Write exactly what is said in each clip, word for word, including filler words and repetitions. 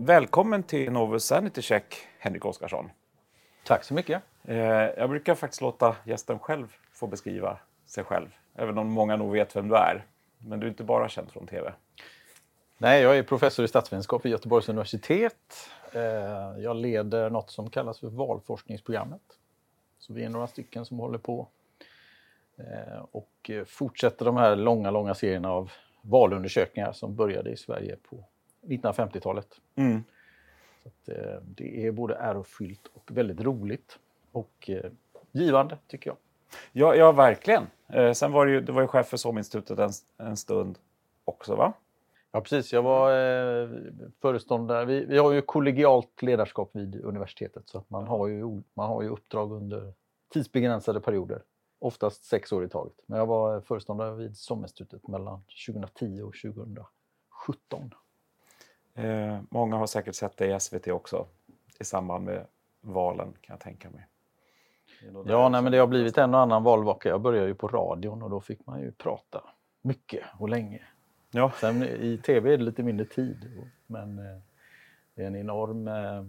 Välkommen till Novus Sanity Check, Henrik Oskarsson. Tack så mycket. Eh, jag brukar faktiskt låta gästen själv få beskriva sig själv. Även om många nog vet vem du är. Men du är inte bara känd från tv. Nej, jag är professor i statsvetenskap vid Göteborgs universitet. Eh, jag leder något som kallas för valforskningsprogrammet. Så vi är några stycken som håller på eh, och fortsätter de här långa, långa serierna av valundersökningar som började i Sverige på nittonhundrafemtiotalet. Mm. Så att, eh, det är både ärofyllt och väldigt roligt och eh, givande tycker jag. Ja, ja verkligen. Eh, sen var det ju, du var ju chef för SOM-institutet en, en stund också, va? Ja, precis. Jag var eh, föreståndare. Vi, vi har ju kollegialt ledarskap vid universitetet så att man har ju, man har ju uppdrag under tidsbegränsade perioder. Oftast sex år i taget. Men jag var föreståndare vid SOM-institutet mellan tjugohundratio och tjugosjutton. Eh, många har säkert sett det i S V T också. I samband med valen kan jag tänka mig. Ja, nej, men det har blivit en och annan valvaka. Jag började ju på radion och då fick man ju prata mycket och länge. Ja. Sen i tv är det lite mindre tid. Men eh, det är en enorm, eh,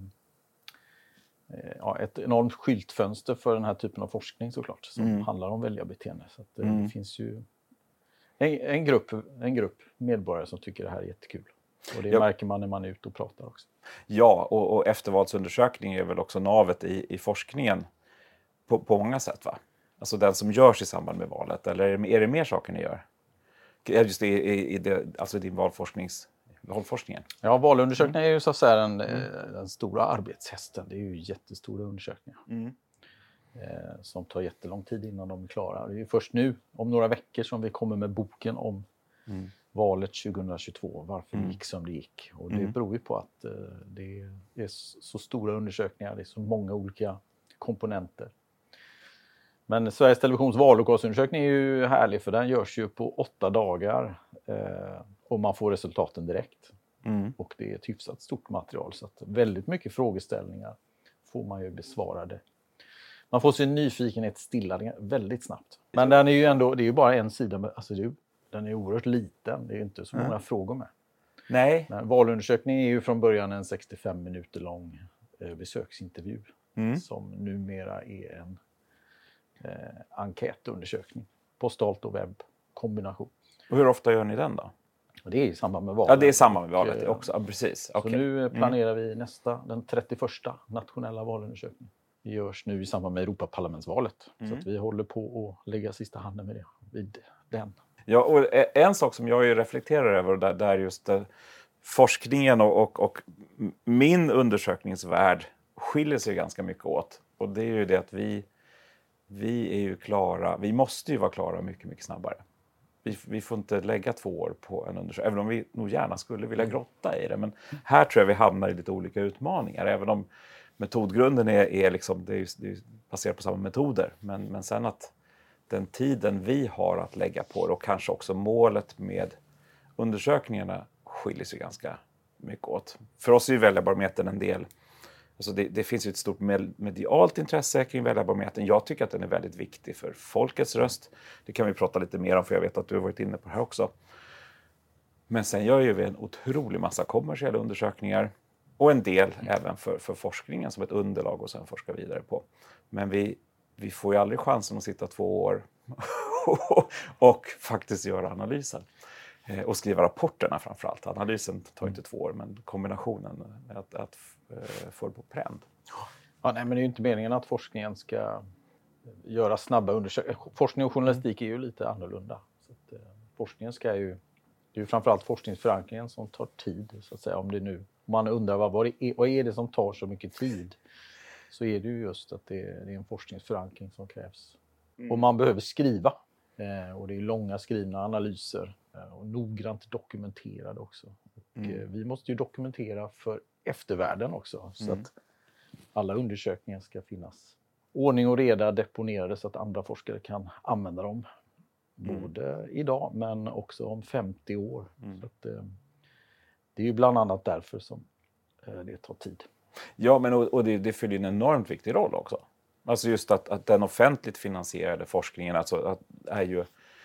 ja, ett enormt skyltfönster för den här typen av forskning såklart. Som Mm. handlar om väljarbeteende. Så att, eh, Mm. det finns ju en, en, grupp, en grupp medborgare som tycker det här är jättekul. Och det ja. märker man när man är ute och pratar också. Ja, och, och eftervalsundersökning är väl också navet i, i forskningen på, på många sätt, va? Alltså den som görs i samband med valet. Eller är det, är det mer saker ni gör? Just det, i, i det, alltså din valforsknings, valforskningen. Ja, valundersökningar är ju så att säga den, mm. den stora arbetshästen. Det är ju jättestora undersökningar. Mm. Eh, som tar jättelång tid innan de är klara. Det är ju först nu, om några veckor, som vi kommer med boken om mm. valet tjugohundratjugotvå. Varför mm. det gick som det gick. Och det mm. beror ju på att eh, det är så stora undersökningar. Det är så många olika komponenter. Men Sveriges Televisions vallokalsundersökning är ju härlig för den görs ju på åtta dagar eh, och man får resultaten direkt. Mm. Och det är ett hyfsat stort material så att väldigt mycket frågeställningar får man ju besvarade. Man får sin nyfikenhet stillad väldigt snabbt. Men den är ju ändå, det är ju bara en sida, med, alltså det är, den är oerhört liten, det är ju inte så många mm. frågor med. Nej. Men valundersökningen är ju från början en sextiofem minuter lång eh, besöksintervju mm. som numera är en Eh, enkätundersökning. Postalt och webb kombination. Och hur ofta gör ni den då? Och det är i samband med valet. Ja, det är i samband med valet och, också. Ja, precis. Så okay. nu planerar mm. vi nästa, den trettioförsta nationella valundersökningen. Det görs nu i samband med Europaparlamentsvalet. Mm. Så att vi håller på att lägga sista handen med det vid den. Ja, och en sak som jag ju reflekterar över där, där just det, forskningen och, och, och min undersökningsvärld skiljer sig ganska mycket åt. Och det är ju det att vi Vi är ju klara, vi måste ju vara klara mycket, mycket snabbare. Vi, vi får inte lägga två år på en undersökning, även om vi nog gärna skulle vilja grotta i det. Men här tror jag vi hamnar i lite olika utmaningar, även om metodgrunden är, är, liksom, det är, det är baserat på samma metoder. Men, men sen att den tiden vi har att lägga på det och kanske också målet med undersökningarna skiljer sig ganska mycket åt. För oss är ju väljarbarometern en del. Alltså det, det finns ju ett stort medialt intresse kring väljarbarometern. Jag tycker att den är väldigt viktig för folkets röst. Det kan vi prata lite mer om, för jag vet att du har varit inne på det här också. Men sen gör ju vi en otrolig massa kommersiella undersökningar. Och en del mm. även för, för forskningen som ett underlag och sen forska vidare på. Men vi, vi får ju aldrig chansen att sitta två år och faktiskt göra analysen. Och skriva rapporterna framförallt. Analysen tar inte två år, men kombinationen med att, att uh, få det på pränd. Ja, nej, men det är ju inte meningen att forskningen ska göra snabba undersökningar. Forskning och journalistik är ju lite annorlunda. Så att, uh, forskningen ska ju, det är ju framförallt forskningsförankringen som tar tid. Så att säga. Om det nu, om man undrar vad, vad, det är, vad är det som tar så mycket tid, så är det ju just att det är, det är en forskningsförankring som krävs. Mm. Och man behöver skriva. Uh, och det är långa skrivna analyser. Och noggrant dokumenterad också. Och mm. vi måste ju dokumentera för eftervärlden också. Så mm. att alla undersökningar ska finnas ordning och reda deponerade så att andra forskare kan använda dem. Mm. Både idag men också om femtio år. Mm. Så att, eh, det är ju bland annat därför som eh, det tar tid. Ja, men och, och det, det fyller en enormt viktig roll också. Alltså just att, att den offentligt finansierade forskningen alltså, att, är ju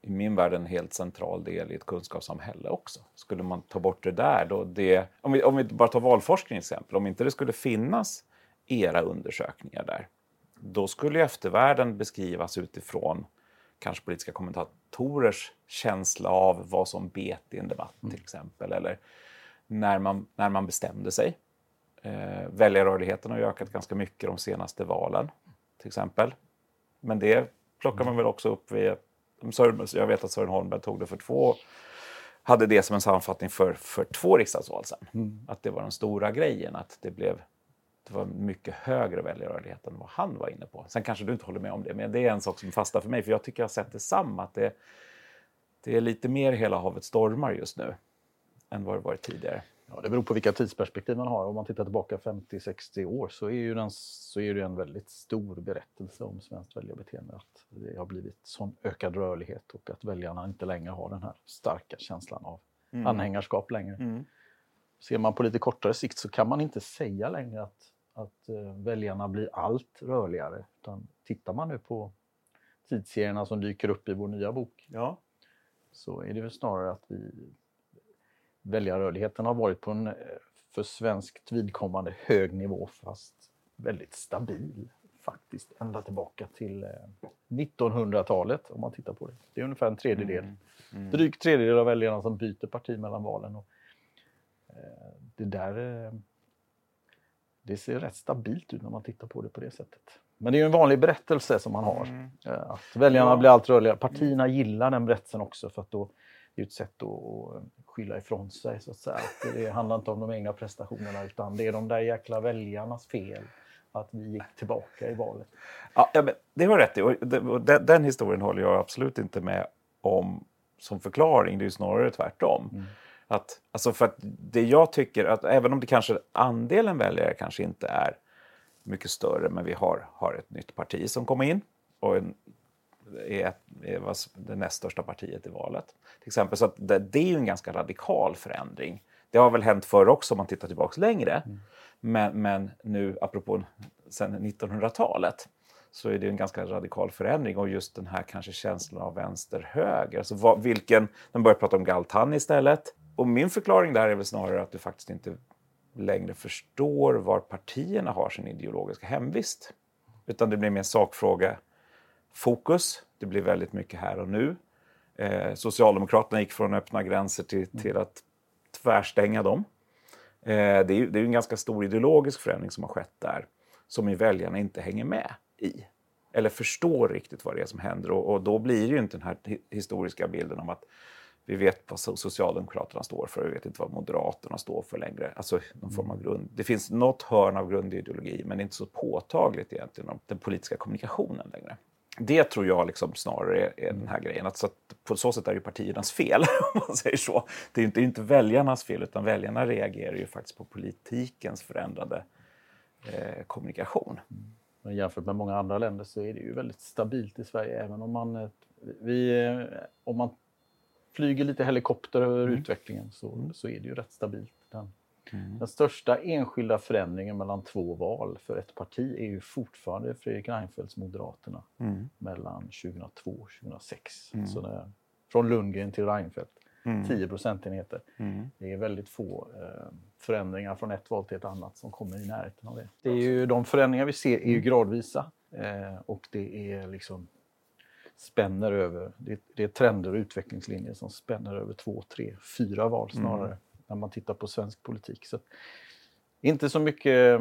i min värld en helt central del i ett kunskapssamhälle också. Skulle man ta bort det där då, det, om vi, om vi bara tar valforskning exempel, om inte det skulle finnas era undersökningar där, då skulle ju eftervärlden beskrivas utifrån kanske politiska kommentatorers känsla av vad som bet i en debatt till exempel, eller när man, när man bestämde sig. Eh, väljarrörligheten har ju ökat ganska mycket de senaste valen till exempel. Men det plockar man väl också upp via, jag vet att Sören Holmberg tog det för två, hade det som en sammanfattning för, för två riksdagsval sen. Mm. Att det var den stora grejen, att det blev det var mycket högre väljarrörlighet än vad han var inne på. Sen kanske du inte håller med om det, men det är en sak som fastnar för mig, för jag tycker jag har sett det samma, att det, det är lite mer hela havet stormar just nu än vad det varit tidigare. Ja, det beror på vilka tidsperspektiv man har. Om man tittar tillbaka femtio sextio år så är, ju den, så är det en väldigt stor berättelse om svenskt väljarbeteende. Att det har blivit sån ökad rörlighet och att väljarna inte längre har den här starka känslan av mm. anhängarskap längre. Mm. Ser man på lite kortare sikt så kan man inte säga längre att, att uh, väljarna blir allt rörligare. Utan tittar man nu på tidsserierna som dyker upp i vår nya bok, ja, så är det väl snarare att vi väljarrörligheten har varit på en för svenskt vidkommande hög nivå, fast väldigt stabil faktiskt ända tillbaka till nittonhundratalet om man tittar på det. Det är ungefär en tredjedel. Mm. Mm. Drygt tredjedel av väljarna som byter parti mellan valen. Och, eh, det där eh, det ser rätt stabilt ut när man tittar på det på det sättet. Men det är ju en vanlig berättelse som man har. Mm. Eh, att väljarna ja. blir allt rörligare. Partierna mm. gillar den berättelsen också, för att då det är ett sätt att skylla ifrån sig så att säga. Att det handlar inte om de egna prestationerna, utan det är de där jäkla väljarnas fel att vi gick tillbaka i valet. Ja, men det har rätt i. Och den, den historien håller jag absolut inte med om som förklaring. Det är ju snarare tvärtom. Mm. Att, alltså för att det jag tycker, att även om det kanske andelen väljare kanske inte är mycket större, men vi har, har ett nytt parti som kommer in och en är, är det näst största partiet i valet. Till exempel, så att det, det är ju en ganska radikal förändring. Det har väl hänt förr också om man tittar tillbaka längre. Mm. Men, men nu, apropå sen nittonhundratalet, så är det en ganska radikal förändring. Och just den här kanske känslan av vänster-höger. Alltså vad, vilken, de börjar prata om Galtan istället. Och min förklaring där är väl snarare att du faktiskt inte längre förstår var partierna har sin ideologiska hemvist. Utan det blir mer sakfråga. Fokus, det blir väldigt mycket här och nu. Eh, Socialdemokraterna gick från öppna gränser till, till att tvärstänga dem. Eh, det, är, det är en ganska stor ideologisk förändring som har skett där, som i väljarna inte hänger med i. Eller förstår riktigt vad det är som händer. Och, och då blir det ju inte den här historiska bilden om att vi vet vad Socialdemokraterna står för, vi vet inte vad Moderaterna står för längre. Alltså någon form av grund. Det finns något hörn av grundideologi, men inte så påtagligt egentligen om den politiska kommunikationen längre. Det tror jag liksom snarare är, är den här grejen. Att, så att på så sätt är det partiernas fel, om man säger så. Det är inte, inte väljarnas fel, utan väljarna reagerar ju faktiskt på politikens förändrade eh, kommunikation. Mm. Men jämfört med många andra länder så är det ju väldigt stabilt i Sverige. Även om man, vi, om man flyger lite helikopter över mm. utvecklingen så, mm. så är det ju rätt stabilt. Den, mm. den största enskilda förändringen mellan två val för ett parti är ju fortfarande Fredrik Reinfeldts Moderaterna mm. mellan tjugohundratvå och tjugohundrasex. Mm. Så det, från Lundgren till Reinfeldt, mm. tio procentenheter. Mm. Det är väldigt få eh, förändringar från ett val till ett annat som kommer i närheten av det. Det är ju, de förändringar vi ser är ju gradvisa eh, och det är liksom spänner över, det, det är trender och utvecklingslinjer som spänner över två, tre, fyra val snarare mm. när man tittar på svensk politik. Så inte så mycket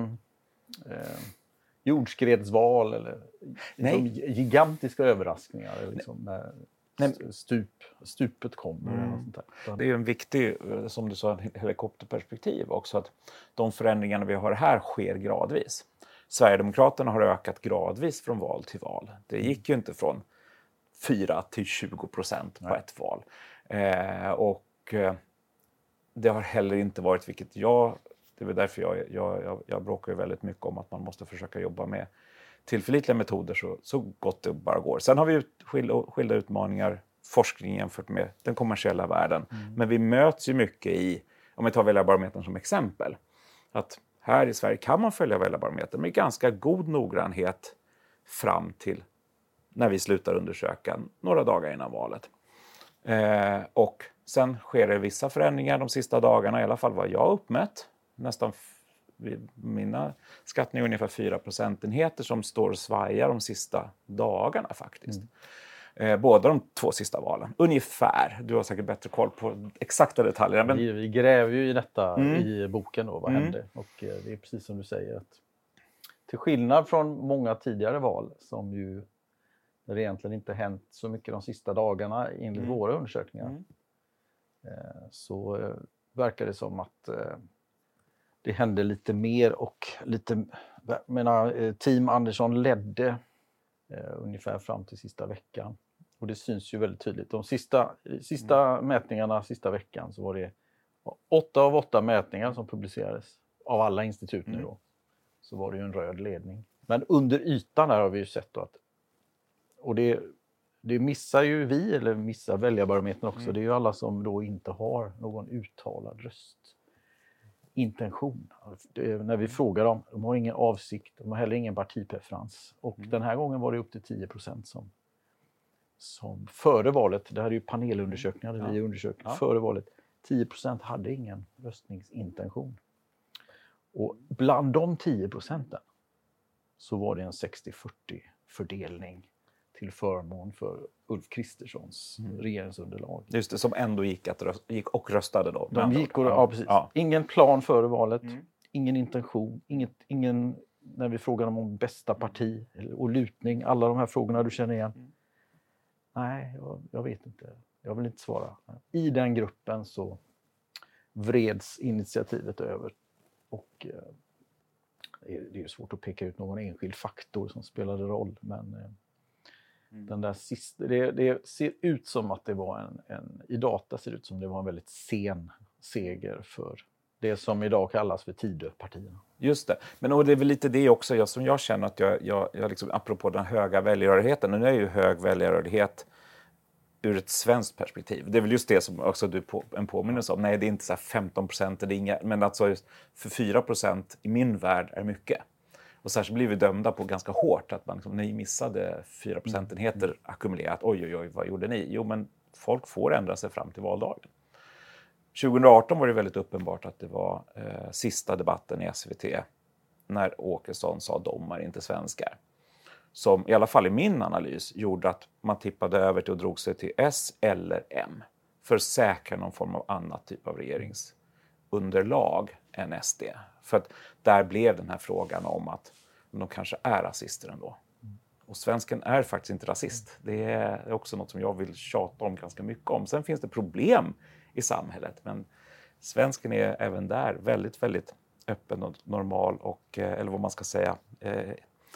eh, jordskredsval eller liksom, gigantiska överraskningar liksom, när Nej. Stup, stupet kommer. Mm. Eller sånt där. Det är ju en viktig, som du sa, helikopterperspektiv också, att de förändringarna vi har här sker gradvis. Sverigedemokraterna har ökat gradvis från val till val. Det gick ju inte från fyra till tjugo procent på Nej. ett val. Eh, och eh, det har heller inte varit, vilket jag, det är därför jag, jag, jag, jag bråkar ju väldigt mycket om att man måste försöka jobba med tillförlitliga metoder så, så gott det bara går. Sen har vi ut, skilda, skilda utmaningar, forskning jämfört med den kommersiella världen. Mm. Men vi möts ju mycket i, om vi tar väljarbarometern som exempel, att här i Sverige kan man följa väljarbarometern med ganska god noggrannhet fram till när vi slutar undersöka några dagar innan valet. Eh, och sen sker det vissa förändringar de sista dagarna, i alla fall vad jag uppmätt. Nästan f- mina skattningar är ungefär fyra procentenheter som står och svajar de sista dagarna faktiskt. Mm. Eh, båda de två sista valen. Ungefär. Du har säkert bättre koll på exakta detaljer. Men... Vi, vi gräver ju i detta mm. i boken då, vad mm. hände. Och eh, det är precis som du säger att till skillnad från många tidigare val som ju där det egentligen inte hänt så mycket de sista dagarna enligt mm. våra undersökningar. Mm. Eh, så eh, verkar det som att eh, det hände lite mer och lite, jag menar, eh, Team Andersson ledde eh, ungefär fram till sista veckan. Och det syns ju väldigt tydligt. De sista, sista mm. mätningarna, sista veckan, så var det åtta av åtta mätningar som publicerades av alla institut nu då. Mm. Så var det ju en röd ledning. Men under ytan här har vi ju sett då att, och det, det missar ju vi, eller missar väljarbarometern också, mm. det är ju alla som då inte har någon uttalad röstintention. Det, när vi frågar dem, de har ingen avsikt, de har heller ingen partipreferens. Och mm. den här gången var det upp till tio procent som som före valet, det här är ju panelundersökningar, det ja. vi undersökte ja. före valet, tio procent hade ingen röstningsintention. Och bland de tio procenten så var det en sextio fyrtio fördelning till förmån för Ulf Kristerssons mm. regeringsunderlag. Just det, som ändå gick, att rösta, gick och röstade då. De gick och, ja, precis. Ja. Ingen plan före valet, mm. ingen intention, inget, ingen, när vi frågar dem om bästa parti och lutning, alla de här frågorna du känner igen. Mm. Nej, jag, jag vet inte. Jag vill inte svara. I den gruppen så vreds initiativet över. Och eh, det är ju svårt att peka ut någon enskild faktor som spelade roll. Men eh, mm. den där sista, det, det ser ut som att det var en, en... I data ser det ut som det var en väldigt sen seger för det som idag kallas för Tidöpartierna. Just det. Men och det är väl lite det också jag, som jag känner att jag, jag, jag liksom, apropå den höga väljarrörligheten, och nu är ju hög väljarrörlighet ur ett svenskt perspektiv. Det är väl just det som också du på, en påminnelse om. Nej, det är inte så här femton procent, det är inga, men alltså just för fyra procent i min värld är mycket. Och särskilt blir vi dömda på ganska hårt att man liksom, ni missade fyra procentenheter mm. ackumulerat. Oj, oj, oj, vad gjorde ni? Jo, men folk får ändra sig fram till valdagen. tjugo arton var det väldigt uppenbart att det var eh, sista debatten i S V T när Åkesson sa de är inte svenskar. Som i alla fall i min analys gjorde att man tippade över till och drog sig till S eller M för att säkra någon form av annat typ av regeringsunderlag än S D. För att där blev den här frågan om att de kanske är rasister ändå. Och svensken är faktiskt inte rasist. Det är också något som jag vill tjata om ganska mycket om. Sen finns det problem i samhället, men svensken är även där väldigt, väldigt öppen och normal och, eller vad man ska säga, eh,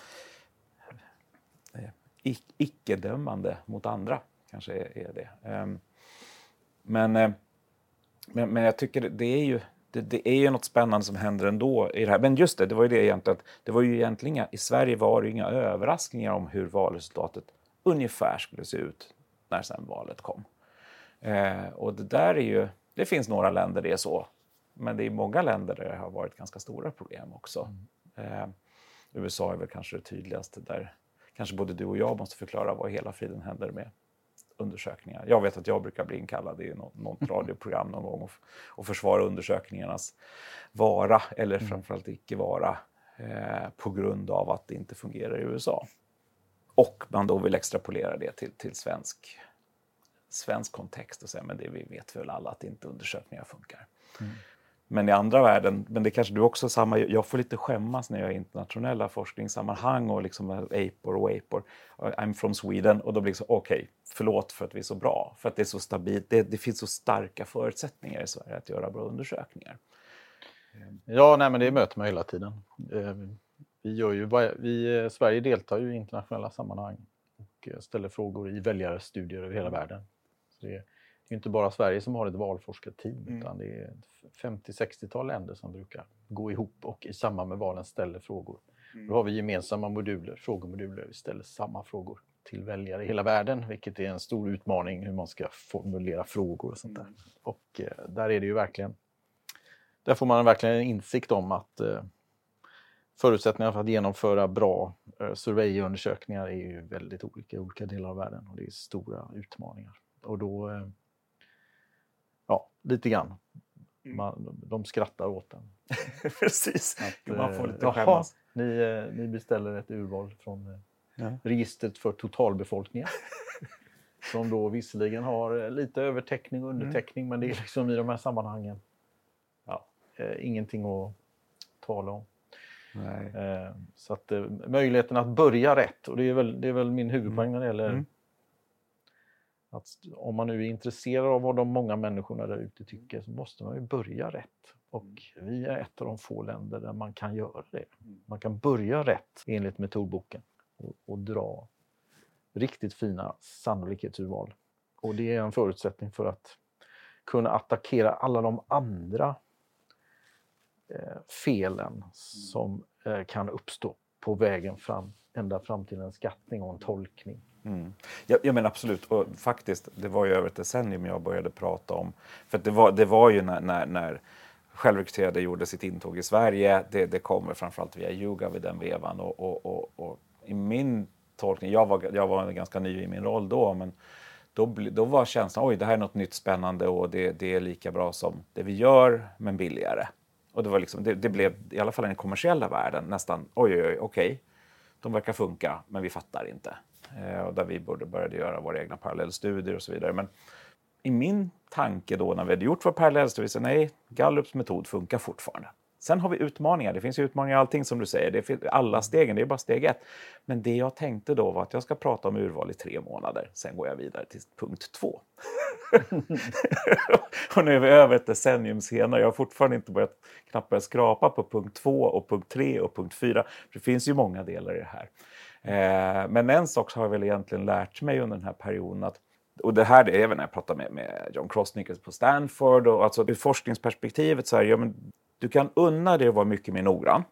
icke-dömande mot andra, kanske är, är det. Um, men, eh, men, men jag tycker det är ju det, det är ju något spännande som händer ändå i det här. Men just det, det var ju det egentligen, det var ju egentligen, i Sverige var det inga överraskningar om hur valresultatet ungefär skulle se ut när sen valet kom. Eh, och det där är ju, det finns några länder det är så, men det är många länder där det har varit ganska stora problem också. Mm. Eh, U S A är väl kanske det tydligaste där kanske både du och jag måste förklara vad hela friden händer med undersökningar. Jag vet att jag brukar bli inkallad i något, något radioprogram någon gång och, och försvara undersökningarnas vara eller framförallt icke vara eh, på grund av att det inte fungerar i U S A. Och man då vill extrapolera det till, till svensk, svensk kontext och säga men det vi vet väl alla att inte undersökningar funkar. Mm. Men i andra världen, men det kanske du också samma, jag får lite skämmas när jag är i internationella forskningssammanhang och liksom apor och apor. I'm from Sweden och då blir det så, okej, okay, förlåt för att vi är så bra. För att det är så stabilt, det, det finns så starka förutsättningar i Sverige att göra bra undersökningar. Ja, nej men det möter man hela tiden. Vi gör ju, vi, Sverige deltar ju i internationella sammanhang och ställer frågor i väljarstudier över hela världen. Så det är, det är inte bara Sverige som har ett valforskarteam mm. utan det är femtio sextio-tal länder som brukar gå ihop och i samband med valen ställer frågor. Mm. Då har vi gemensamma moduler, frågemoduler, vi ställer samma frågor till väljare i hela världen, vilket är en stor utmaning hur man ska formulera frågor och sånt där. Mm. Och eh, där är det ju verkligen, där får man verkligen en insikt om att eh, förutsättningarna för att genomföra bra eh, surveyundersökningar är ju väldigt olika i olika delar av världen och det är stora utmaningar. Och då, ja, lite grann. Man, de skrattar åt den. Precis, att, man får lite jaha, skämmas. Ni, ni beställer ett urval från Ja. registret för totalbefolkningen. Som då visserligen har lite övertäckning och undertäckning, mm. men det är liksom i de här sammanhangen ja, eh, ingenting att tala om. Nej. Eh, så att eh, möjligheten att börja rätt, och det är väl, det är väl min huvudpoäng mm. när det gäller mm. att om man nu är intresserad av vad de många människorna där ute tycker, så måste man ju börja rätt. Och vi är ett av de få länder där man kan göra det. Man kan börja rätt enligt metodboken och, och dra riktigt fina sannolikhetsurval. Och det är en förutsättning för att kunna attackera alla de andra eh, felen som eh, kan uppstå på vägen fram, ända fram till en skattning och en tolkning. Mm. Ja, ja men absolut, och faktiskt det var ju över ett decennium jag började prata om, för att det var, det var ju när, när, när självrekryterade gjorde sitt intåg i Sverige, det, det kommer framförallt via YouGov i den vevan och, och, och, och i min tolkning, jag var, jag var ganska ny i min roll då, men då, då var känslan, oj det här är något nytt spännande och det, det är lika bra som det vi gör men billigare. Och det, var liksom, det, det blev i alla fall i den kommersiella världen nästan, oj oj oj, okej, de verkar funka men vi fattar inte. Eh, och där vi borde började göra våra egna parallellstudier och så vidare. Men i min tanke då när vi hade gjort vår parallellstudie, så nej, Gallups metod funkar fortfarande. Sen har vi utmaningar, det finns ju utmaningar i allting som du säger, det är alla stegen, det är bara steg ett. Men det jag tänkte då var att jag ska prata om urval i tre månader, sen går jag vidare till punkt två. Och nu är vi över ett decennium senare, jag har fortfarande inte börjat knappt börjat skrapa på punkt två och punkt tre och punkt fyra. Det finns ju många delar i det här. Eh, men en sak har jag väl egentligen lärt mig under den här perioden att, och det här är även när jag pratar med, med John Krosnick på Stanford, och alltså ur forskningsperspektivet så här, ja men du kan unna dig att vara mycket mer noggrann.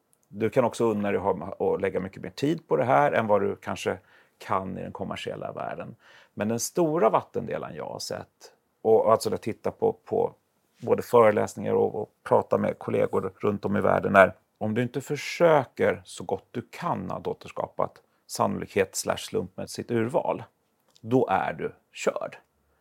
Du kan också unna dig att lägga mycket mer tid på det här än vad du kanske kan i den kommersiella världen. Men den stora vattendelen jag har sett, och alltså att titta på, på både föreläsningar och, och prata med kollegor runt om i världen, är om du inte försöker så gott du kan att återskapa ett sannolikhet slash slumpmässigt urval, då är du körd.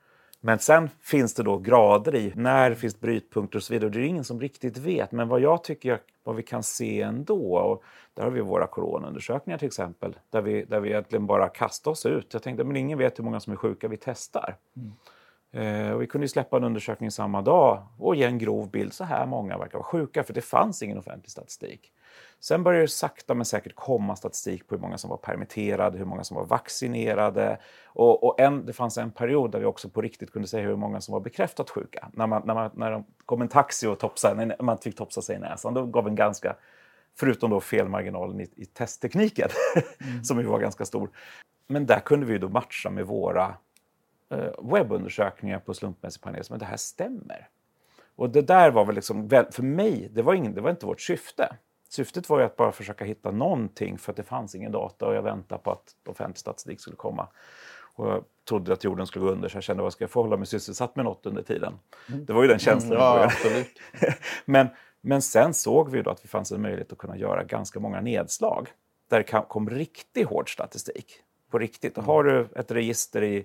Men sen finns det då grader i när det finns brytpunkter och så vidare. Det är ingen som riktigt vet. Men vad jag tycker, vad vi kan se ändå, och där har vi våra coronaundersökningar till exempel, där vi, där vi egentligen bara kastar oss ut. Jag tänkte, men ingen vet hur många som är sjuka, vi testar. Mm. Eh, och vi kunde ju släppa en undersökning samma dag och ge en grov bild, så här många verkar vara sjuka, för det fanns ingen offentlig statistik. Sen började det sakta men säkert komma statistik på hur många som var permitterade, hur många som var vaccinerade. Och, och en, det fanns en period där vi också på riktigt kunde säga hur många som var bekräftat sjuka. När, man, när, man, när de kom en taxi och topsade, när man fick topsa sig i näsan, då gav en ganska, förutom då felmarginalen i, i testtekniken, mm. som ju var ganska stor. Men där kunde vi då matcha med våra eh, webbundersökningar på slumpmässig panel, men det här stämmer. Och det där var väl liksom, för mig, det var, ingen, det var inte vårt syfte. Syftet var ju att bara försöka hitta någonting, för att det fanns ingen data och jag väntade på att offentlig statistik skulle komma. Och jag trodde att jorden skulle gå under, så jag kände, vad ska jag få hålla mig sysselsatt med något under tiden? Mm. Det var ju den känslan. Mm, ja, absolut. men, men sen såg vi då att det fanns en möjlighet att kunna göra ganska många nedslag där det kom riktigt hård statistik. På riktigt. Och har du ett register i,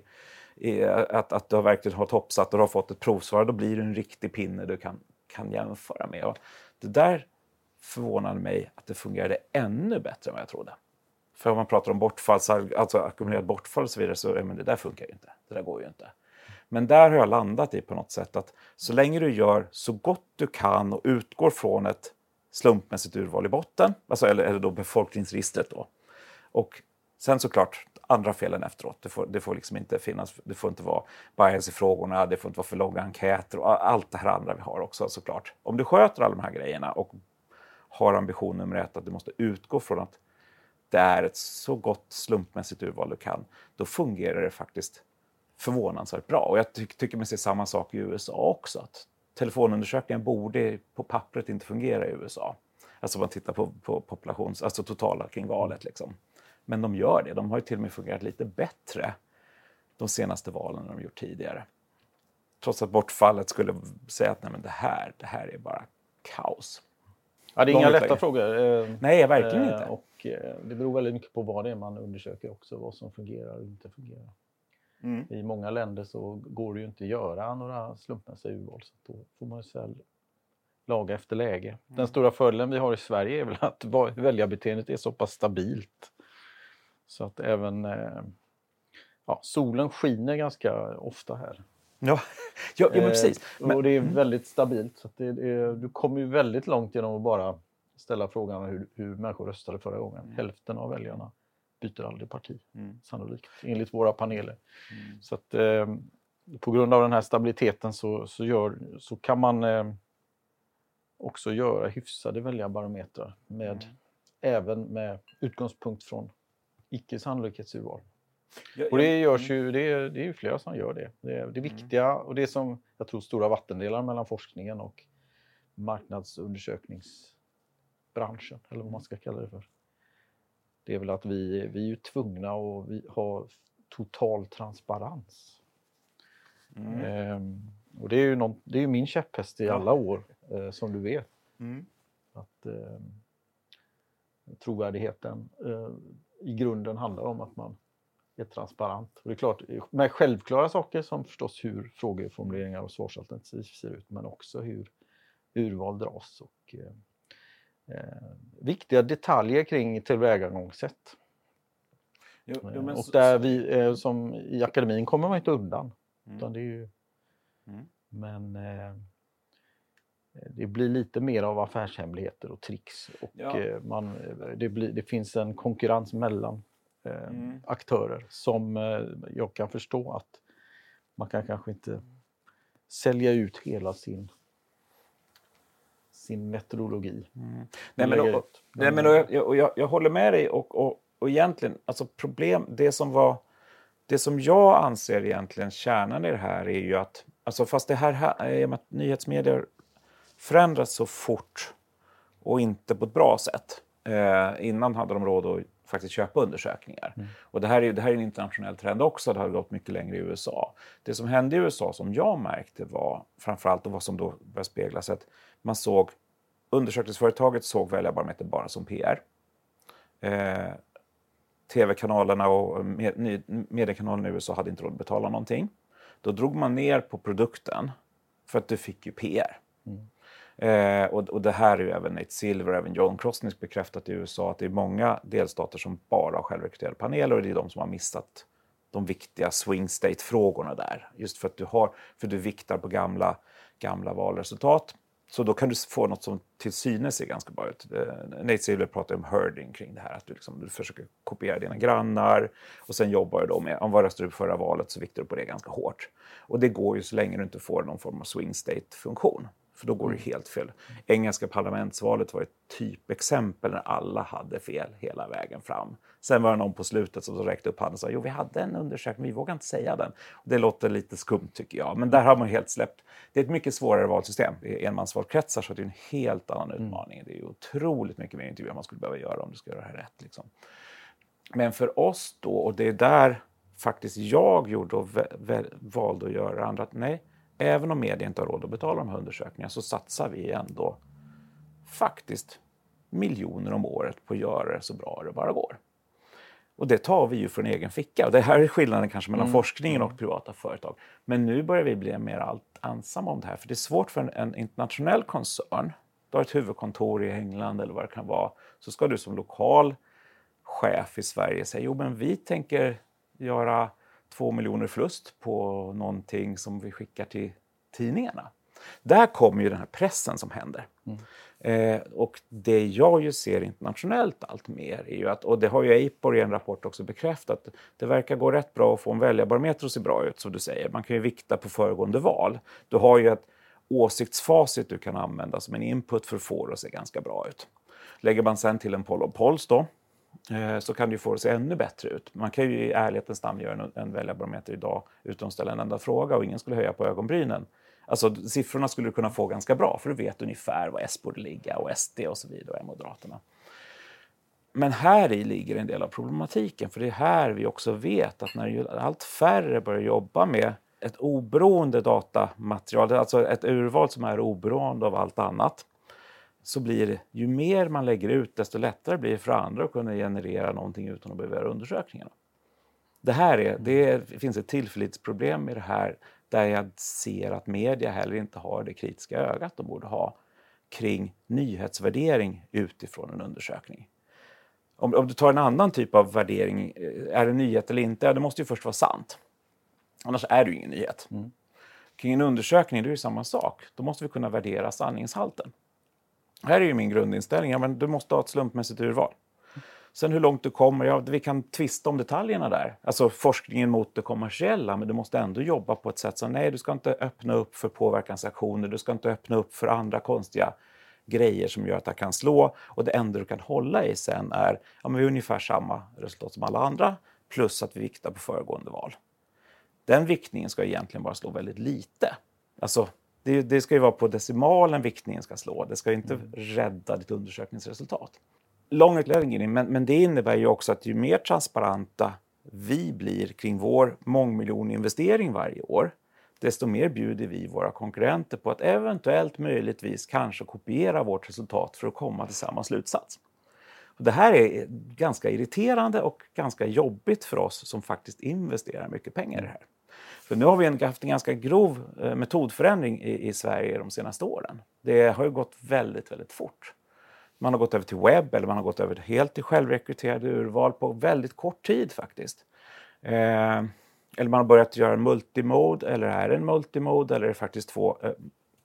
i att, att du har verkligen har toppsatt och har fått ett provsvar, då blir det en riktig pinne du kan, kan jämföra med. Och det där förvånade mig att det fungerade ännu bättre än vad jag trodde. För om man pratar om bortfall, alltså ackumulerat bortfall och så vidare, så men det där funkar ju inte. Det där går ju inte. Men där har jag landat i på något sätt att så länge du gör så gott du kan och utgår från ett slumpmässigt urval i botten, alltså, eller, eller då befolkningsregistret då. Och sen såklart andra felen efteråt. Det får, det får liksom inte finnas, det får inte vara bias i frågorna, det får inte vara för långa enkäter och allt det här andra vi har också såklart. Om du sköter alla de här grejerna och har ambition nummer ett att du måste utgå från att det är ett så gott slumpmässigt urval du kan, då fungerar det faktiskt förvånansvärt bra. Och jag ty- tycker man ser samma sak i U S A också. Att telefonundersökningen borde på pappret inte fungera i U S A. Alltså om man tittar på, på populations, alltså totala kring valet liksom. Men de gör det. De har ju till och med fungerat lite bättre de senaste valen än de gjort tidigare. Trots att bortfallet skulle säga att nej, men det här, det här är bara kaos. Ja, det är inga lätta läge. frågor. Nej, verkligen inte. Och det beror väldigt mycket på vad det är man undersöker också, vad som fungerar och inte fungerar. Mm. I många länder så går det ju inte att göra några slumpmässiga urval, så då får man ju själv laga efter läge. Mm. Den stora fördelen vi har i Sverige är väl att väljarbeteendet är så pass stabilt så att även eh, ja, solen skiner ganska ofta här. Ja, ja, ja men precis. Eh, och det är väldigt stabilt, så att det är, du kommer ju väldigt långt genom att bara ställa frågan hur, hur människor röstade förra gången. Mm. Hälften av väljarna byter aldrig parti, mm. sannolikt, enligt våra paneler. Mm. Så att eh, på grund av den här stabiliteten så, så, gör, så kan man eh, också göra hyfsade väljarbarometrar med, mm. även med utgångspunkt från icke-sannolikhetsurval. Ja, och det görs ju, det är, det är ju flera som gör det. Det är det viktiga mm. och det som jag tror stora vattendelar mellan forskningen och marknadsundersökningsbranschen, eller vad man ska kalla det för. Det är väl att vi, vi är ju tvungna att vi ha total transparens. Mm. Ehm, och det är ju någon, det är ju min käpphäst i ja. alla år, eh, som du vet. Mm. Att eh, trovärdigheten eh, i grunden handlar om att man är transparent. Och det är klart, med självklara saker som förstås hur frågeformuleringar och svarsalternativ ser ut, men också hur urval dras och eh, eh, viktiga detaljer kring tillvägagångssätt. Jo, jo, men och där vi eh, som i akademin kommer man inte undan. Mm. Utan det är ju, mm. Men eh, det blir lite mer av affärshemligheter och tricks. Och ja. eh, man, det, blir, det finns en konkurrens mellan eh, mm. aktörer som eh, jag kan förstå att man kan kanske inte sälja ut hela sin sin metodologi. Mm. Nej, men, och, nej, men och jag, och jag, jag håller med dig och, och, och egentligen, alltså problem, det som var det som jag anser egentligen kärnan i det här är ju att, alltså fast det här är att nyhetsmedier förändras så fort och inte på ett bra sätt. Eh, innan hade de råd att faktiskt köpa undersökningar. Mm. Och det här, är, det här är en internationell trend också, det har gått mycket längre i U S A. Det som hände i U S A som jag märkte var framförallt, och vad som då började speglas, att man såg, undersökningsföretaget såg väljarbarometern bara som P R. Eh, Tv-kanalerna och med, mediekanalerna i U S A hade inte råd att betala någonting. Då drog man ner på produkten för att du fick ju P R. Mm. Eh, och, och det här är ju även Nate Silver, även John Krosnick bekräftat i U S A att det är många delstater som bara har självrekryterade paneler, och det är de som har missat de viktiga swing state-frågorna där. Just för att du har, för du viktar på gamla, gamla valresultat. Så då kan du få något som till synes ser ganska bra ut. Nate Silver pratar om herding kring det här. Att du, liksom, du försöker kopiera dina grannar. Och sen jobbar du då med, om vad röstar du på förra valet så viktar du på det ganska hårt. Och det går ju så länge du inte får någon form av swing state-funktion. För då går det helt fel. Engelska parlamentsvalet var ett typexempel när alla hade fel hela vägen fram. Sen var det någon på slutet som räckte upp handen och sa jo, vi hade en undersökning, vi vågar inte säga den. Det låter lite skumt tycker jag, men där har man helt släppt. Det är ett mycket svårare valsystem. Det är enmansvalkretsar, så det är en helt annan utmaning. Det är ju otroligt mycket mer intervjuer man skulle behöva göra om du ska göra det här rätt. Liksom. Men för oss då, och det är där faktiskt jag gjorde och vä- vä- valde att göra andra, att nej, även om media inte har råd att betala de här undersökningarna så satsar vi ändå faktiskt miljoner om året på att göra det så bra det bara går. Och det tar vi ju från egen ficka. Och det här är skillnaden kanske mellan mm. forskningen och privata företag. Men nu börjar vi bli mer allt ensamma om det här. För det är svårt för en, en internationell koncern. Du har ett huvudkontor i England eller vad det kan vara. Så ska du som lokal chef i Sverige säga jo men vi tänker göra två miljoner förlust på någonting som vi skickar till tidningarna. Där kommer ju den här pressen som händer. Mm. Eh, och det jag ju ser internationellt allt mer är ju att, och det har ju Eipor i en rapport också bekräftat, det verkar gå rätt bra att få en väljarbarometer att se bra ut som du säger. Man kan ju vikta på föregående val. Du har ju ett åsiktsfacit du kan använda som en input för att få det att se ganska bra ut. Lägger man sen till en poll of polls då, så kan det ju få det att se ännu bättre ut. Man kan ju i ärlighetens namn göra en, en väljarbarometer idag utan att ställa en enda fråga och ingen skulle höja på ögonbrynen. Alltså siffrorna skulle du kunna få ganska bra för du vet ungefär vad S borde ligga och S D och så vidare är Moderaterna. Men här i ligger en del av problematiken, för det är här vi också vet att när allt färre börjar jobba med ett oberoende datamaterial, alltså ett urval som är oberoende av allt annat, så blir det, ju mer man lägger ut desto lättare blir det för andra att kunna generera någonting utan att behöva göra undersökningarna. Det här är, det, är, det finns ett tillförlitsproblem med det här där jag ser att media heller inte har det kritiska ögat de borde ha kring nyhetsvärdering utifrån en undersökning. Om, om du tar en annan typ av värdering, är det nyhet eller inte? Det måste ju först vara sant. Annars är det ju ingen nyhet. Mm. Kring en undersökning, det är ju samma sak. Då måste vi kunna värdera sanningshalten. Här är ju min grundinställning, ja, men du måste ha ett slumpmässigt urval. Sen hur långt du kommer, ja, vi kan tvista om detaljerna där. Alltså forskningen mot det kommersiella, men du måste ändå jobba på ett sätt som, nej, du ska inte öppna upp för påverkansaktioner, du ska inte öppna upp för andra konstiga grejer som gör att det kan slå. Och det enda du kan hålla i sen är, ja, men vi har ungefär samma resultat som alla andra, plus att vi viktar på föregående val. Den viktningen ska egentligen bara slå väldigt lite. Alltså, det, det ska ju vara på decimalen viktningen ska slå. Det ska ju inte mm. rädda ditt undersökningsresultat. Lång utläggning, men, men det innebär ju också att ju mer transparenta vi blir kring vår mångmiljoninvestering varje år, desto mer bjuder vi våra konkurrenter på att eventuellt möjligtvis kanske kopiera vårt resultat för att komma till samma slutsats. Och det här är ganska irriterande och ganska jobbigt för oss som faktiskt investerar mycket pengar i det här. För nu har vi en, haft en ganska grov eh, metodförändring i, i Sverige de senaste åren. Det har ju gått väldigt, väldigt fort. Man har gått över till webb eller man har gått över helt till självrekryterade urval på väldigt kort tid faktiskt. Eh, eller man har börjat göra multimode, eller är det en multimode, eller är det faktiskt två, eh,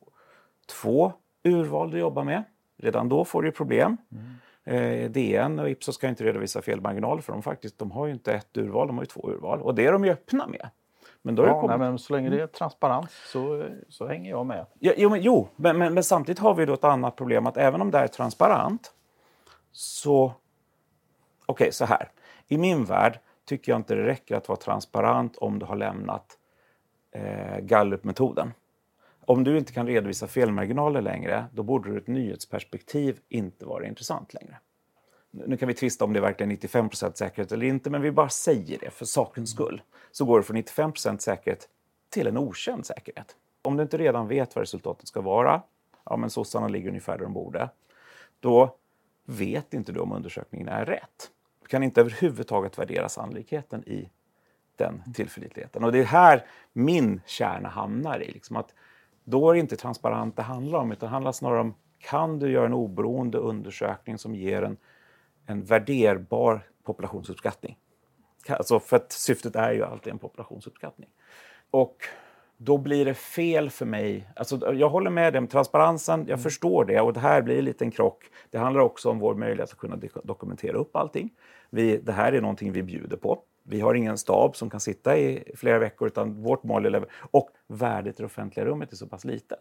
två urval du jobbar med. Redan då får du problem. Mm. Eh, D N och Ipsos ska inte redovisa felmarginaler för de faktiskt, de har ju inte ett urval, de har ju två urval. Och det är de ju öppna med. Men då är ja, det kommit... nej, men så länge det är transparens så, så hänger jag med. Ja, jo, men, jo men, men, men samtidigt har vi då ett annat problem att även om det är transparent så... Okej, okay, så här. I min värld tycker jag inte det räcker att vara transparent om du har lämnat eh, Gallup-metoden. Om du inte kan redovisa felmarginaler längre, då borde du ett nyhetsperspektiv inte vara intressant längre. Nu kan vi tvista om det är verkligen nittiofem procent säkerhet eller inte, men vi bara säger det för sakens skull. Så går det från nittiofem procent säkerhet till en okänd säkerhet. Om du inte redan vet vad resultatet ska vara, ja men sossarna ligger ungefär där de borde, då vet inte du om undersökningen är rätt. Du kan inte överhuvudtaget värdera sannolikheten i den tillförlitligheten. Och det är här min kärna hamnar i. Liksom att då är det inte transparent det handlar om, utan det handlar snarare om, kan du göra en oberoende undersökning som ger en, en värderbar populationsuppskattning? Alltså för att syftet är ju alltid en populationsuppskattning. Och då blir det fel för mig. Alltså jag håller med dig om transparensen, jag mm. förstår det, och det här blir en liten krock. Det handlar också om vår möjlighet att kunna dokumentera upp allting. Vi, det här är någonting vi bjuder på. Vi har ingen stab som kan sitta i flera veckor, utan vårt mål är lever- och värdet i det offentliga rummet är så pass litet.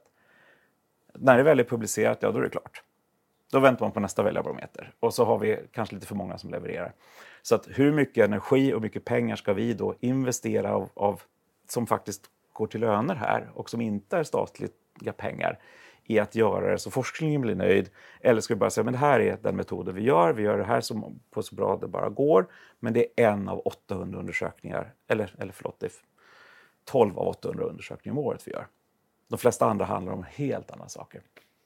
När det väl är publicerat, ja då är det klart. Då väntar man på nästa väljarbarometer. Och så har vi kanske lite för många som levererar. Så att hur mycket energi och mycket pengar ska vi då investera av, av som faktiskt går till löner här och som inte är statliga pengar i att göra det så forskningen blir nöjd? Eller ska vi bara säga, men det här är den metoden vi gör. Vi gör det här som, på så bra det bara går. Men det är en av åttahundra undersökningar. Eller, eller förlåt, det är tolv av åttahundra undersökningar om året vi gör. De flesta andra handlar om helt andra saker.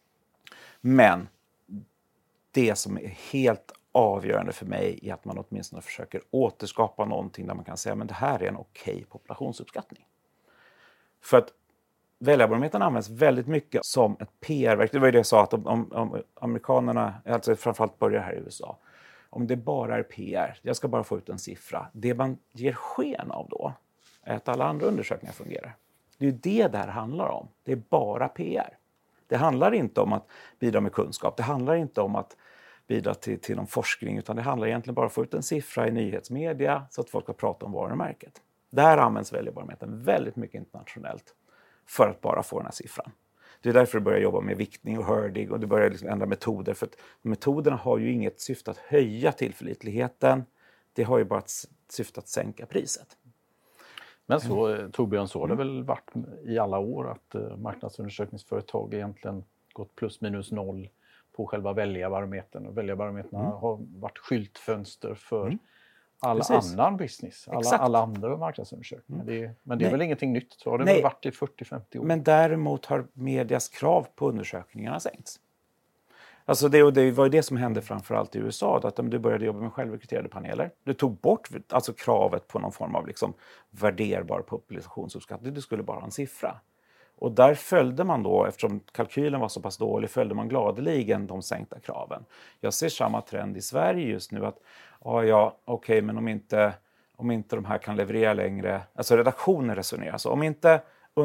Men det som är helt avgörande för mig är att man åtminstone försöker återskapa någonting där man kan säga, men det här är en okej populationsuppskattning. För att väljarbarometern används väldigt mycket som ett P R-verk. Det var ju det jag sa, att om, om, om amerikanerna, alltså framförallt börjar här i U S A, om det bara är P R, jag ska bara få ut en siffra. Det man ger sken av då är att alla andra undersökningar fungerar. Det är ju det där handlar om. Det är bara P R. Det handlar inte om att bidra med kunskap. Det handlar inte om att bidra till, till någon forskning, utan det handlar egentligen bara om att få ut en siffra i nyhetsmedia så att folk ska prata om varumärket. Där används väljarbarometern väldigt mycket internationellt för att bara få den här siffran. Det är därför du börjar jobba med viktning och herding och du börjar liksom ändra metoder. För att metoderna har ju inget syfte att höja tillförlitligheten. Det har ju bara ett syfte att sänka priset. Men så, Torbjörn, så har det väl varit i alla år att uh, marknadsundersökningsföretag egentligen gått plus minus noll på själva väljarbarometern. Och väljarbarometrarna mm. har varit skyltfönster för mm. all Precis. annan business, alla, alla andra marknadsundersökningar. Mm. Det, men det är Nej. väl ingenting nytt, så har det väl varit i fyrtio femtio år. Men däremot har medias krav på undersökningarna sänkts. Alltså det, och det var ju det som hände framförallt i U S A, då, att du började jobba med självrekryterade paneler. Du tog bort alltså kravet på någon form av liksom värderbar populationsuppskattning. Du skulle bara ha en siffra. Och där följde man då, eftersom kalkylen var så pass dålig, följde man gladeligen de sänkta kraven. Jag ser samma trend i Sverige just nu att, ja, ja okej, okay, men om inte, om inte de här kan leverera längre, alltså redaktionen resonerar så, om inte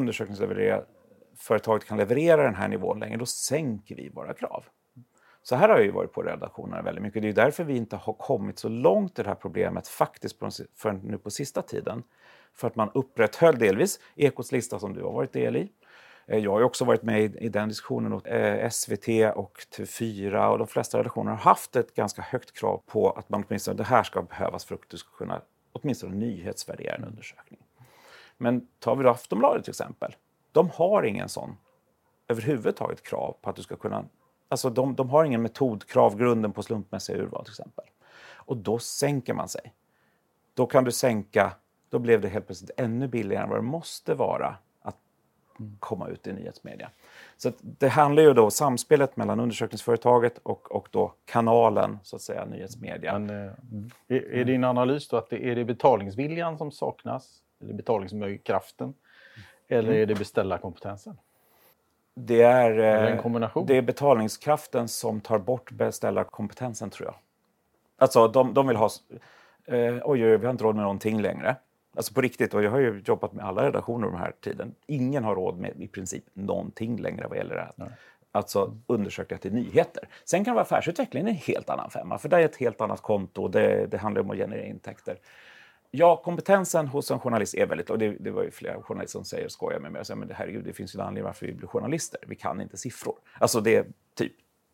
undersökningsföretaget kan leverera den här nivån längre, då sänker vi våra krav. Så här har jag ju varit på redaktionerna väldigt mycket. Det är därför vi inte har kommit så långt i det här problemet faktiskt på, för nu på sista tiden. För att man upprätthöll delvis Ekots lista som du har varit del i. Jag har ju också varit med i, i den diskussionen och eh, S V T och T V fyra och de flesta redaktioner har haft ett ganska högt krav på att man åtminstone det här ska behövas för att du ska kunna åtminstone nyhetsvärdera en undersökning. Men tar vi då Aftonbladet till exempel. De har ingen sån överhuvudtaget krav på att du ska kunna. Alltså de, de har ingen metodkrav, grunden på slumpmässiga urval till exempel. Och då sänker man sig. Då kan du sänka, då blev det helt plötsligt ännu billigare än vad det måste vara att komma ut i nyhetsmedia. Så att det handlar ju då om samspelet mellan undersökningsföretaget och, och då kanalen, så att säga, nyhetsmedia. Men, är, är din analys då att det är det betalningsviljan som saknas, eller betalningskraften, eller är det beställarkompetensen? Det är, en kombination. det är betalningskraften som tar bort beställarkompetensen, tror jag. Alltså, de, de vill ha... Eh, oj, vi har inte råd med någonting längre. Alltså på riktigt, och jag har ju jobbat med alla redaktioner den här tiden. Ingen har råd med i princip någonting längre vad gäller det här. Nej. Alltså undersöka till nyheter. Sen kan det vara affärsutvecklingen en helt annan femma. För det är ett helt annat konto. Det, det handlar om att generera intäkter. Ja, kompetensen hos en journalist är väldigt, och det, det var ju flera journalister som säger, skojar med mig och säger, men det herregud, det finns ju en anledning varför vi blir journalister. Vi kan inte siffror. Alltså det är typ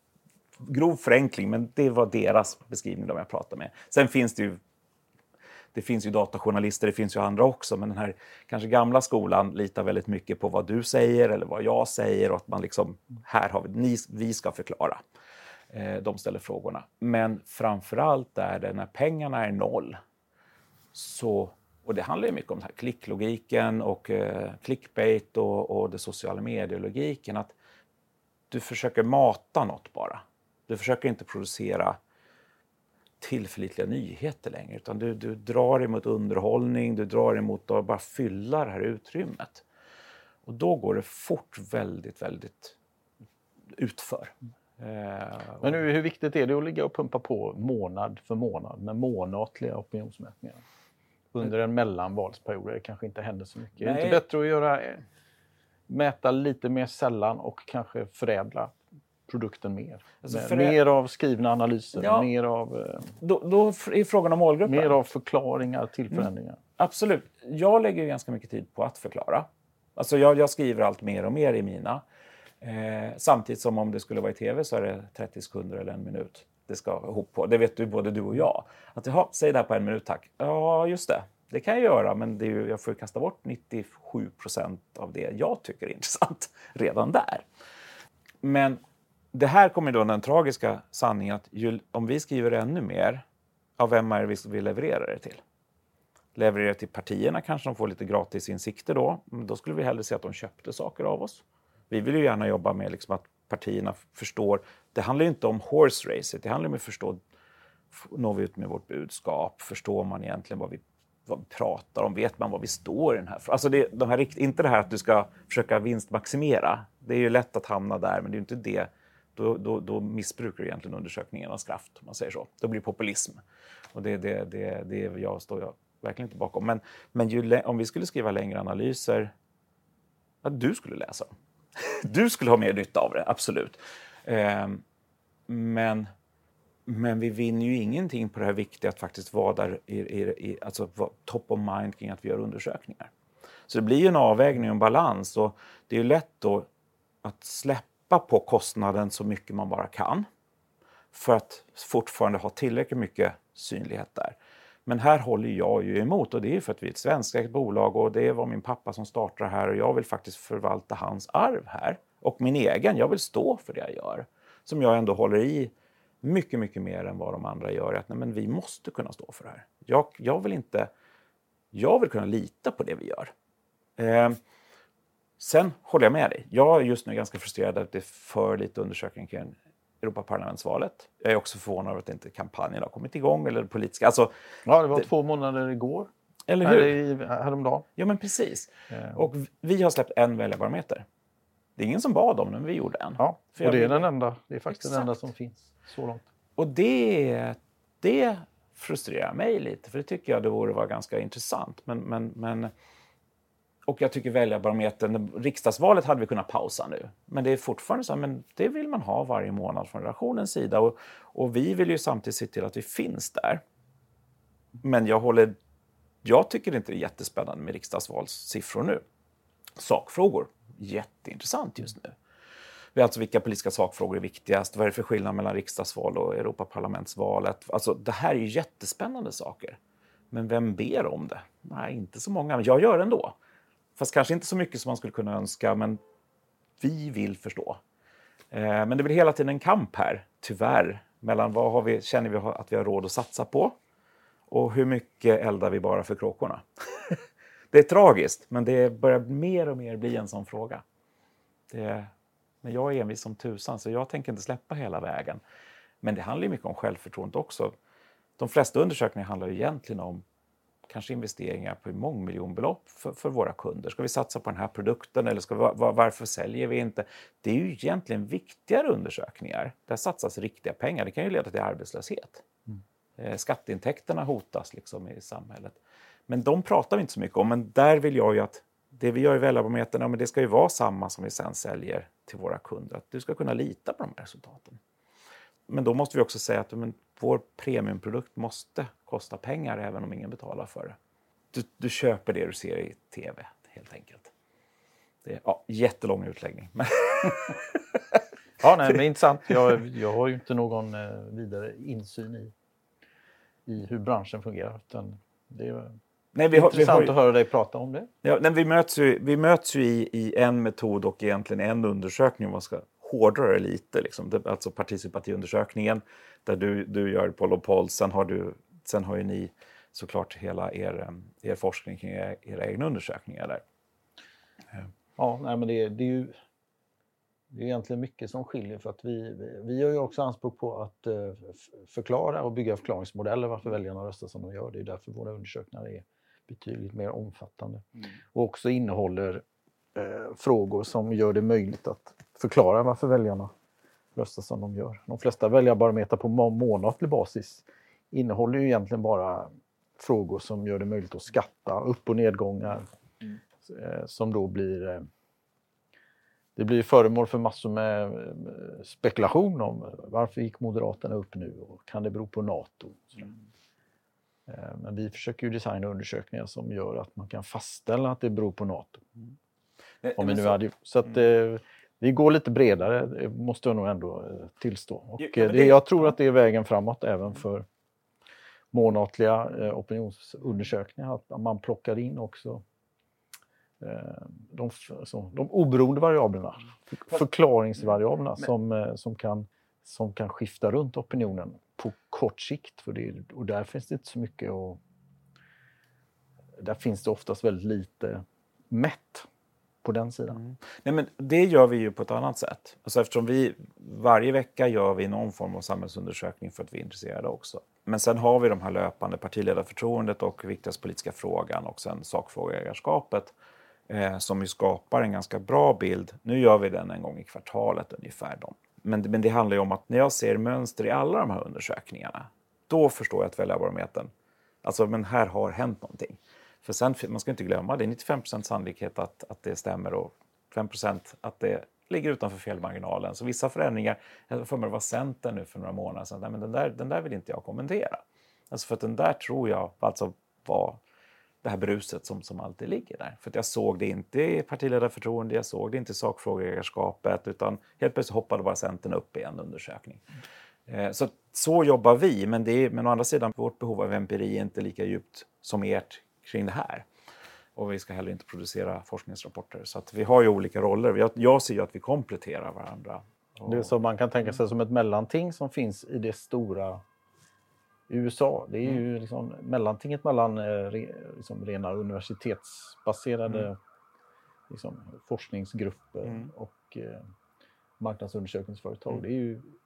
grov förenkling, men det var deras beskrivning de jag pratade med. Sen finns det ju, det finns ju datajournalister, det finns ju andra också, men den här kanske gamla skolan litar väldigt mycket på vad du säger eller vad jag säger och att man liksom, här har vi, ni, vi ska förklara. Eh, de ställer frågorna. Men framförallt är det när pengarna är noll. Så, och det handlar ju mycket om det här klicklogiken och eh, clickbait och, och det sociala medielogiken. Att du försöker mata något bara. Du försöker inte producera tillförlitliga nyheter längre. Utan du, du drar emot underhållning, du drar emot att bara fylla det här utrymmet. Och då går det fort väldigt, väldigt utför. Eh, Men nu, hur viktigt är det att ligga och pumpa på månad för månad med månatliga opinionsmätningar? Under en mellanvalsperiod där det kanske inte händer så mycket. Nej. Är det inte bättre att göra, mäta lite mer sällan och kanske förädla produkten mer? Alltså föräd... Mer av skrivna analyser, ja. mer av... Eh... Då, då är frågan om målgruppen. Mer av förklaringar till förändringar. Mm. Absolut. Jag lägger ganska mycket tid på att förklara. Alltså jag, jag skriver allt mer och mer i mina. Eh, samtidigt som om det skulle vara i tv så är det trettio sekunder eller en minut. Det ska ihop på. Det vet du både du och jag. Att jaha, säg det här på en minut tack. Ja, just det. Det kan jag göra, men det är ju, jag får kasta bort nittiosju procent av det jag tycker är intressant redan där. Men det här kommer då den tragiska sanningen att ju, om vi skriver ännu mer, av vem är det vi vill leverera det till? Leverera det till partierna, kanske de får lite gratis insikter då. Men då skulle vi hellre se att de köpte saker av oss. Vi vill ju gärna jobba med liksom att partierna förstår. Det handlar ju inte om horse racet. Det handlar om att förstå, når vi ut med vårt budskap? Förstår man egentligen vad vi, vad vi pratar om? Vet man vad vi står i den här? Alltså det, de här, inte det här att du ska försöka vinstmaximera. Det är ju lätt att hamna där, men det är ju inte det. Då, då, då missbrukar du egentligen undersökningarnas kraft, om man säger så. Då blir det populism. Och det, det, det, det jag står jag verkligen inte bakom. Men, men ju, om vi skulle skriva längre analyser, att du skulle läsa dem. Du skulle ha mer nytta av det, absolut. Eh, men, men vi vinner ju ingenting på det här viktiga att faktiskt vara där i, i, i, alltså top of mind kring att vi gör undersökningar. Så det blir ju en avvägning och en balans. Och det är ju lätt då att släppa på kostnaden så mycket man bara kan. För att fortfarande ha tillräckligt mycket synlighet där. Men här håller jag ju emot och det är för att vi är ett svenskt bolag och det var min pappa som startade här och jag vill faktiskt förvalta hans arv här. Och min egen, jag vill stå för det jag gör. Som jag ändå håller i mycket, mycket mer än vad de andra gör. Att nej, men vi måste kunna stå för det här. Jag, jag vill inte, jag vill kunna lita på det vi gör. Eh, sen håller jag med dig. Jag är just nu ganska frustrerad att det är för lite undersökning kring Europaparlamentsvalet. Jag är också förvånad över att inte kampanjen har kommit igång eller politiska. Alltså, ja, det var det, två månader igår. Eller hur? Eller häromdagen. Ja, men precis. Ja. Och vi har släppt en väljarbarometer. Det är ingen som bad om den, men vi gjorde en. Ja, För och det är vill... den enda. Det är faktiskt Exakt. den enda som finns så långt. Och det, det frustrerar mig lite, för det tycker jag det borde vara ganska intressant. Men, men, men, och jag tycker väljarbarometern, riksdagsvalet hade vi kunnat pausa nu. Men det är fortfarande så här, men det vill man ha varje månad från redaktionens sida. Och, och vi vill ju samtidigt se till att vi finns där. Men jag håller, jag tycker inte det är jättespännande med riksdagsvalssiffror nu. Sakfrågor, jätteintressant just nu. Alltså vilka politiska sakfrågor är viktigast? Vad är det för skillnad mellan riksdagsval och Europaparlamentsvalet? Alltså det här är ju jättespännande saker. Men vem ber om det? Nej, inte så många. Men jag gör det ändå. Fast kanske inte så mycket som man skulle kunna önska. Men vi vill förstå. Eh, men det blir hela tiden en kamp här, tyvärr. Mellan vad har vi, känner vi att vi har råd att satsa på? Och hur mycket eldar vi bara för kråkorna? Det är tragiskt, men det börjar mer och mer bli en sån fråga. Det, men jag är envis som tusan, så jag tänker inte släppa hela vägen. Men det handlar ju mycket om självförtroende också. De flesta undersökningar handlar ju egentligen om kanske investeringar på mångmiljonbelopp för, för våra kunder. Ska vi satsa på den här produkten eller ska vi, var, varför säljer vi inte? Det är ju egentligen viktigare undersökningar. Där satsas riktiga pengar. Det kan ju leda till arbetslöshet. Mm. Skatteintäkterna hotas liksom i samhället. Men de pratar vi inte så mycket om. Men där vill jag ju att det vi gör i väljarbarometern, ja, men det ska ju vara samma som vi sen säljer till våra kunder. Att du ska kunna lita på de här resultaten. Men då måste vi också säga att men, vår premiumprodukt måste kosta pengar även om ingen betalar för det. Du, du köper det du ser i tv helt enkelt. Det är ja, jättelång utläggning. Ja, nej, men intressant. Jag, jag har ju inte någon eh, vidare insyn i, i hur branschen fungerar. Utan det är nej, vi har, intressant vi har, att höra dig prata om det. Ja, nej, vi möts ju, vi möts ju i, i en metod och egentligen en undersökning. Man ska hårdare lite, liksom. Det, alltså partisympatiundersökningen där du, du gör poll och poll. Sen har, du, sen har ju ni såklart hela er, er forskning kring era, era egna undersökningar där. Ja, nej, men det, det är ju det är egentligen mycket som skiljer för att vi, vi, vi gör ju också anspråk på att uh, förklara och bygga förklaringsmodeller varför väljarna röstar som de gör. Det är därför våra undersökningar är betydligt mer omfattande. Mm. Och också innehåller uh, frågor som gör det möjligt att förklara varför väljarna röstar som de gör. De flesta väljarbarometrar på må- månatlig basis innehåller ju egentligen bara frågor som gör det möjligt att skatta upp- och nedgångar mm. uh, som då blir... Uh, Det blir föremål för massor med spekulation om varför gick Moderaterna upp nu och kan det bero på NATO. Mm. Men vi försöker ju designa undersökningar som gör att man kan fastställa att det beror på NATO. Mm. Om vi nu så hade, så att mm. vi går lite bredare, det måste jag nog ändå tillstå. Och ja, det, det, jag tror att det är vägen framåt även för månatliga opinionsundersökningar. Att man plockar in också De, så, de oberoende variablerna, förklaringsvariablerna som, som, kan, som kan skifta runt opinionen på kort sikt. För det, och där finns det inte så mycket och där finns det oftast väldigt lite mätt på den sidan. Mm. Nej, men det gör vi ju på ett annat sätt. Alltså eftersom vi varje vecka gör vi någon form av samhällsundersökning för att vi är intresserade också. Men sen har vi de här löpande partiledarförtroendet och viktigaste politiska frågan och sen sakfrågeägarskapet. Eh, som ju skapar en ganska bra bild. Nu gör vi den en gång i kvartalet ungefär. Då. Men, men det handlar ju om att när jag ser mönster i alla de här undersökningarna, då förstår jag att väljarbarometern, alltså men här har hänt någonting. För sen, man ska inte glömma, det är nittiofem procent sannolikhet att, att det stämmer och fem procent att det ligger utanför felmarginalen. Så vissa förändringar, jag får mig var Centern nu för några månader sedan, nej, men den där, den där vill inte jag kommentera. Alltså för att den där tror jag alltså var det här bruset som, som alltid ligger där. För att jag såg det inte i partiledarförtroende, jag såg det inte i sakfrågeägarskapet, utan helt plötsligt hoppade bara Centern upp i en undersökning. Mm. Eh, så, så jobbar vi, men, det är, men å andra sidan, vårt behov av empiri är inte lika djupt som ert kring det här. Och vi ska heller inte producera forskningsrapporter. Så att vi har ju olika roller. Jag, jag ser ju att vi kompletterar varandra. Och... Det är så man kan tänka sig som ett mellanting som finns i det stora i U S A. Det är mm. ju liksom mellantinget mellan eh, liksom rena universitetsbaserade mm. liksom, forskningsgrupper mm. och eh, marknadsundersökningsföretag. Mm. Det är ju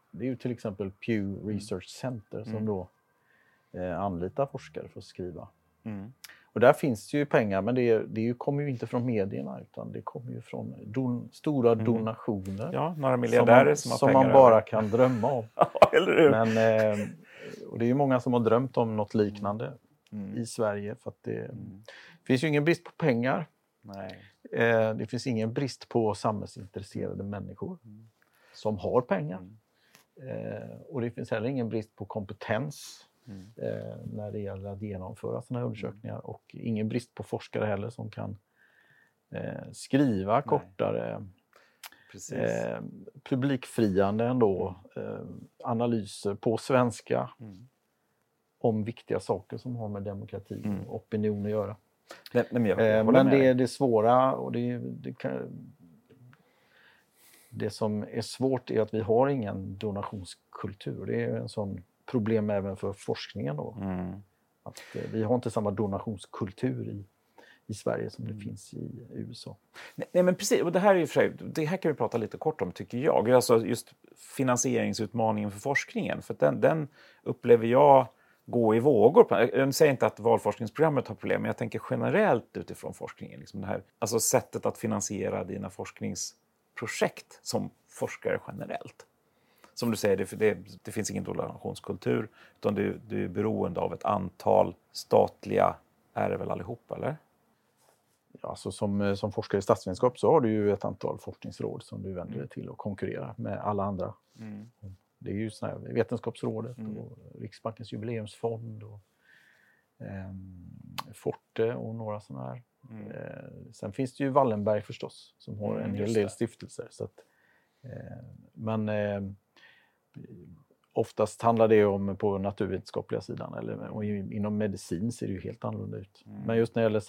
det är ju till exempel Pew Research Center som mm. då eh, anlitar forskare för att skriva. Mm. Och där finns det ju pengar, men det, det kommer ju inte från medierna utan det kommer ju från don, stora mm. donationer. Ja, några miljardärer som man, som, som man bara över. kan drömma om. Ja, eller hur? Men, eh, och det är ju många som har drömt om något liknande mm. i Sverige. För att det mm. finns ju ingen brist på pengar. Nej. Eh, det finns ingen brist på samhällsintresserade människor mm. som har pengar. Mm. Eh, och det finns heller ingen brist på kompetens mm. eh, när det gäller att genomföra sådana här undersökningar. Mm. Och ingen brist på forskare heller som kan eh, skriva Nej. kortare, eh, publikfriande ändå, mm. eh, analyser på svenska mm. om viktiga saker som har med demokrati mm. och opinion att göra. Nej, men jag, jag eh, men det är det svåra och det, det kan... Det som är svårt är att vi har ingen donationskultur. Det är en sån problem även för forskningen då. Mm. Att eh, vi har inte samma donationskultur i, i Sverige som det mm. finns i U S A. Nej, nej men precis, och det här är ju för sig, det här kan vi prata lite kort om tycker jag. Alltså just finansieringsutmaningen för forskningen. För den, den upplever jag gå i vågor. Jag säger inte att valforskningsprogrammet har problem, men jag tänker generellt utifrån forskningen. Liksom det här, alltså sättet att finansiera dina forsknings projekt som forskare generellt. Som du säger, det, det, det finns ingen donationskultur utan du, du är beroende av ett antal statliga, är det väl allihopa eller? Ja, alltså som, som forskare i statsvetenskap så har du ju ett antal forskningsråd som du vänder dig till och konkurrerar med alla andra. Mm. Det är ju såna här Vetenskapsrådet mm. och Riksbankens jubileumsfond och eh, Forte och några sådana här. Mm. Eh, sen finns det ju Wallenberg förstås som har en hel del stiftelser. Så att, eh, men eh, oftast handlar det om på naturvetenskapliga sidan eller och inom medicin ser det ju helt annorlunda ut. Mm. Men just när det gäller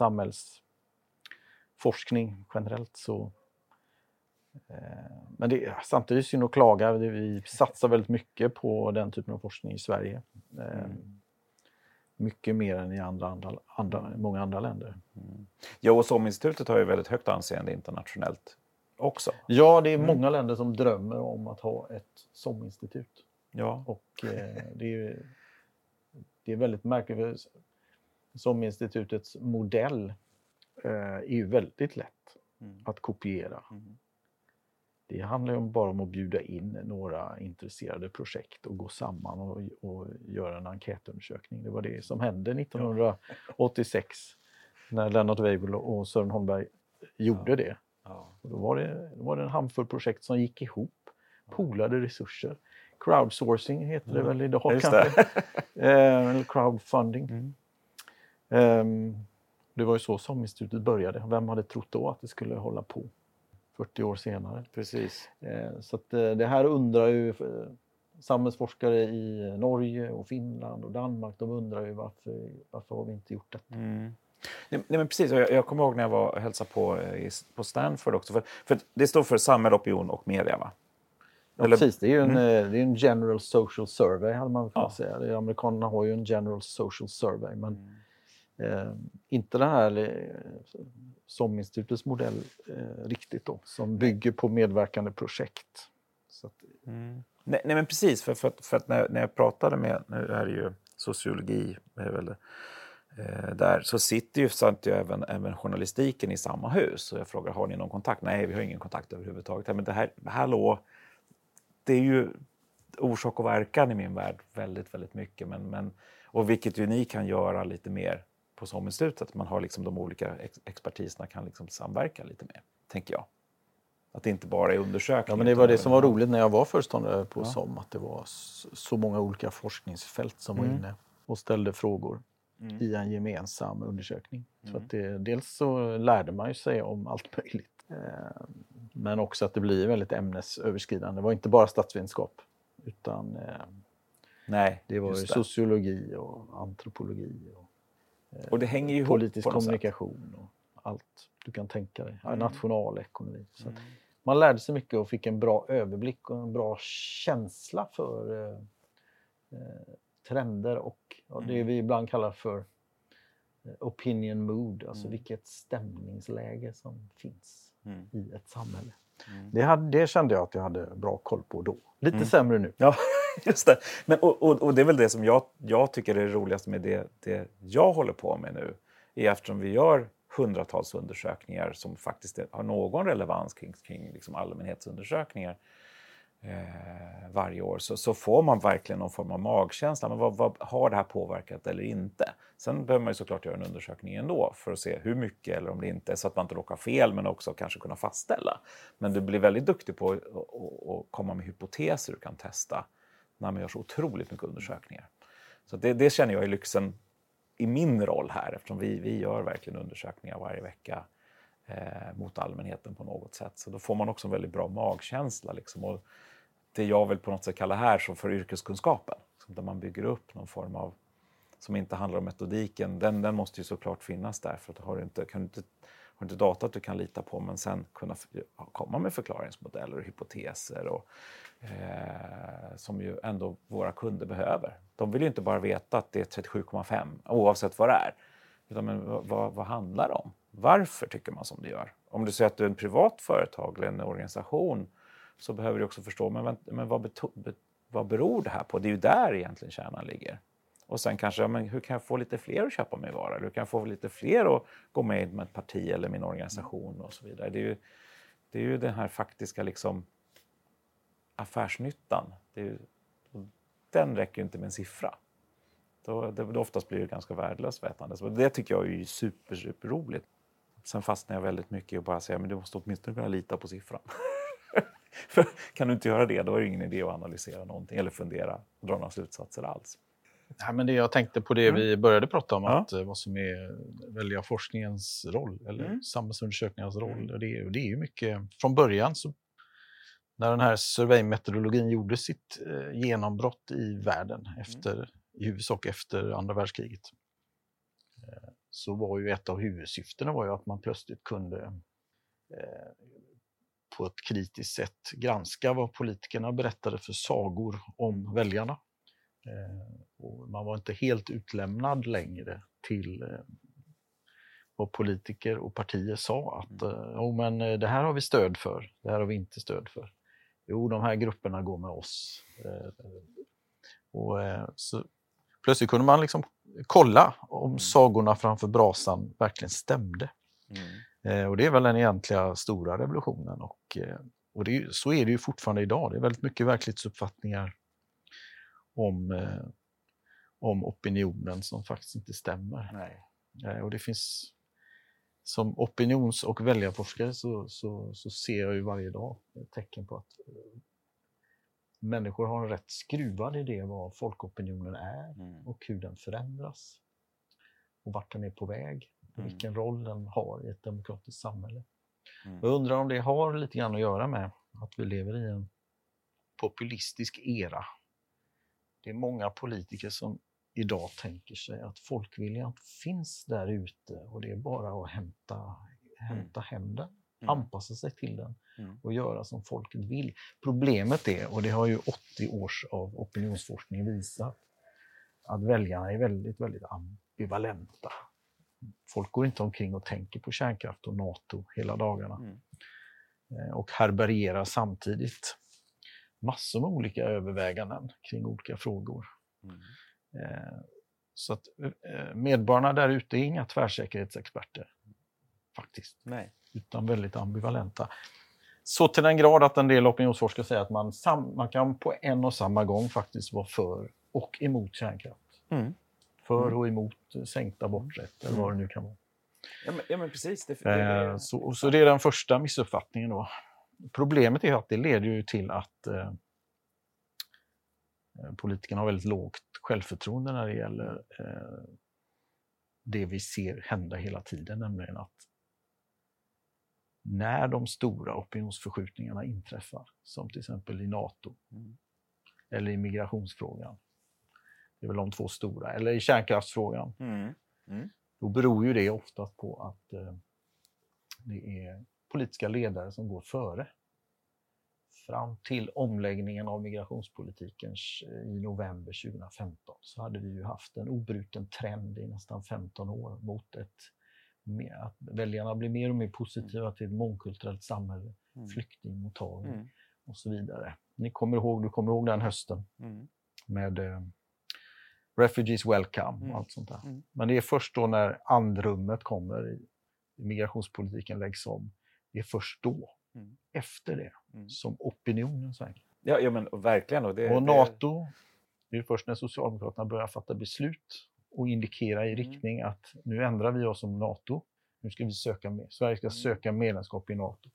samhällsforskning generellt så eh, men det, samtidigt är det synd att klaga. Vi satsar väldigt mycket på den typen av forskning i Sverige. Eh, mm. Mycket mer än i andra, andra, andra, många andra länder. Mm. Ja, och SOM-institutet har ju väldigt högt anseende internationellt också. Ja, det är många mm. länder som drömmer om att ha ett SOM-institut. Ja. Och eh, det, är, det är väldigt märkligt. SOM-institutets modell eh, är ju väldigt lätt mm. att kopiera. Mm. Det handlar ju bara om att bjuda in några intresserade projekt och gå samman och, och göra en enkätundersökning. Det var det som hände nittonhundraåttiosex när Lennart Weibull och Sören Holmberg gjorde ja. det. Ja. Och då, var det då var det en handfull projekt som gick ihop, polade resurser. Crowdsourcing heter det mm. väl idag Just kanske. eh, eller crowdfunding. Mm. Um, det var ju så SOM-institutet började. Vem hade trott då att det skulle hålla på? fyrtio år senare. Precis. Eh, så att, eh, det här undrar ju eh, samhällsforskare i Norge och Finland och Danmark. De undrar ju varför, varför har vi inte gjort detta? Mm. Nej, nej, men precis. Jag, jag kommer ihåg när jag var och hälsade på, i, på Stanford också. För, för det står för samhälle, opinion och media va? Ja, Eller, precis. Det är ju en, mm. det är en general social survey hade man kunnat ja. säga. Amerikanerna har ju en general social survey. Men mm. eh, inte den här... Eh, SOM-institutets modell eh, riktigt då, som bygger på medverkande projekt. Så att, mm. nej, nej men precis, för, för, för att när, när jag pratade med, nu är det ju sociologi är väl, eh, där, så sitter ju, sant ju även, även journalistiken i samma hus. Och jag frågar, har ni någon kontakt? Nej, vi har ingen kontakt överhuvudtaget. Men det här, hallå, det är ju orsak och verkan i min värld väldigt, väldigt mycket. Men, men, och vilket ju ni kan göra lite mer på SOM-institutet, att man har liksom de olika ex- expertiserna kan liksom samverka lite mer, tänker jag. Att det inte bara är undersökningar. Ja, men det var det som var roligt när jag var föreståndare på ja. SOM, att det var så många olika forskningsfält som mm. var inne och ställde frågor mm. i en gemensam undersökning. Mm. Så att det, dels så lärde man ju sig om allt möjligt, eh, men också att det blir väldigt ämnesöverskridande. Det var inte bara statsvetenskap, utan eh, Nej, det var ju det. sociologi och antropologi och Och det hänger ju politisk ihop kommunikation och allt du kan tänka dig. Mm. Nationalekonomi. Så Mm. man lärde sig mycket och fick en bra överblick och en bra känsla för eh, trender och ja, det vi ibland kallar för eh, opinion mood. Alltså mm. vilket stämningsläge som finns. mm. i ett samhälle. Mm. Det, hade, det kände jag att jag hade bra koll på då. Lite mm. sämre nu. Ja, just det. Men, och, och, och det är väl det som jag, jag tycker är det roligaste med det, det jag håller på med nu. Är eftersom vi gör hundratals undersökningar som faktiskt har någon relevans kring, kring liksom allmänhetsundersökningar eh, varje år, så, så får man verkligen någon form av magkänsla. Men vad, vad har det här påverkat eller inte? Sen behöver man ju såklart göra en undersökning ändå för att se hur mycket eller om det inte är, så att man inte råkar fel, men också kanske kunna fastställa. Men du blir väldigt duktig på att, att, att komma med hypoteser du kan testa när man gör så otroligt mycket undersökningar. Så det, det känner jag i lyxen i min roll här, eftersom vi, vi gör verkligen undersökningar varje vecka eh, mot allmänheten på något sätt. Så då får man också en väldigt bra magkänsla. Liksom. Och det jag vill på något sätt kalla här så för yrkeskunskapen, där man bygger upp någon form av, som inte handlar om metodiken, den, den måste ju såklart finnas där, för att har du inte, kan du inte, har du inte data att du kan lita på, men sen kunna komma med förklaringsmodeller och hypoteser och, eh, som ju ändå våra kunder behöver. De vill ju inte bara veta att det är trettiosju komma fem oavsett vad det är, utan men vad, vad handlar det om? Varför tycker man som det gör? Om du säger att du är en privat företag eller en organisation, så behöver du också förstå, men, men vad, beto, be, vad beror det här på? Det är ju där egentligen kärnan ligger. Och sen kanske, men hur kan jag få lite fler att köpa min vara? Eller hur kan jag få lite fler att gå med med ett parti eller min organisation och så vidare? Det är ju, det är ju den här faktiska liksom affärsnyttan. Det är ju, den räcker ju inte med en siffra. Då, det, då oftast blir det ganska värdelöst vetande. Så det tycker jag är ju super, super roligt. Sen fastnar jag väldigt mycket i att bara säga, men du måste åtminstone kunna lita på siffran. För kan du inte göra det, då är det ingen idé att analysera någonting eller fundera och dra några slutsatser alls. Ja, men det jag tänkte på det mm. vi började prata om, ja. att vad som är välja forskningens roll eller mm. samhällsundersökningarnas roll. Mm. Och det, och det är ju mycket, från början så när den här survey-metodologin gjorde sitt eh, genombrott i världen, efter, mm. i huvudsak efter andra världskriget, eh, så var ju ett av huvudsyftena var ju att man plötsligt kunde eh, på ett kritiskt sätt granska vad politikerna berättade för sagor om väljarna. Eh, och man var inte helt utlämnad längre till eh, vad politiker och partier sa att eh, oh, men det här har vi stöd för, det här har vi inte stöd för. Jo, de här grupperna går med oss. Eh, och, eh, så plötsligt kunde man liksom kolla om mm. sagorna framför brasan verkligen stämde. Mm. Eh, och det är väl den egentliga stora revolutionen. Och, eh, och det är, så är det ju fortfarande idag. Det är väldigt mycket verklighetsuppfattningar om, eh, om opinionen som faktiskt inte stämmer. Nej. Eh, och det finns, som opinions- och väljarforskare så, så, så ser jag ju varje dag tecken på att eh, människor har en rätt skruvad idé vad folkopinionen är mm. och hur den förändras och vart den är på väg och mm. vilken roll den har i ett demokratiskt samhälle. Mm. Jag undrar om det har lite grann att göra med att vi lever i en populistisk era. Det är många politiker som idag tänker sig att folkviljan finns där ute och det är bara att hämta, hämta hem den, mm. anpassa sig till den mm. och göra som folket vill. Problemet är, och det har ju åttio års av opinionsforskning visat, att väljarna är väldigt, väldigt ambivalenta. Folk går inte omkring och tänker på kärnkraft och NATO hela dagarna. Mm. Och härbärgerar samtidigt massor med olika överväganden kring olika frågor. Mm. Så att medborgarna där ute är inga tvärsäkerhetsexperter faktiskt. Nej. Utan väldigt ambivalenta. Så till den grad att en del opinionsforskare säger att man, sam- man kan på en och samma gång faktiskt vara för och emot kärnkraft. Mm. För mm. och emot sänkt aborträtt eller mm. vad det nu kan vara. Ja men, ja, men precis. Det, det, det, eh, så, så det är den första missuppfattningen då. Problemet är att det leder ju till att eh, politikerna har väldigt lågt självförtroende när det gäller eh, det vi ser hända hela tiden, nämligen att när de stora opinionsförskjutningarna inträffar, som till exempel i NATO mm. eller i migrationsfrågan, det är väl de två stora, eller i kärnkraftsfrågan, mm. Mm. då beror ju det ofta på att eh, det är politiska ledare som går före. Fram till omläggningen av migrationspolitiken i november tjugohundrafemton så hade vi ju haft en obruten trend i nästan femton år mot ett att väljarna blir mer och mer positiva till ett mångkulturellt samhälle, mm. flyktingmottagning mm. och så vidare. Ni kommer ihåg, du kommer ihåg den hösten mm. med eh, Refugees Welcome och mm. allt sånt där. Mm. Men det är först då när andrummet kommer i, i migrationspolitiken läggs om, det är först då, mm. efter det, mm. som opinionen svänger. Ja, ja men verkligen. Och, det, och NATO, det är först när Socialdemokraterna börjar fatta beslut och indikera i riktning mm. att nu ändrar vi oss som NATO. Nu ska vi söka med. Sverige ska mm. söka medlemskap i NATO.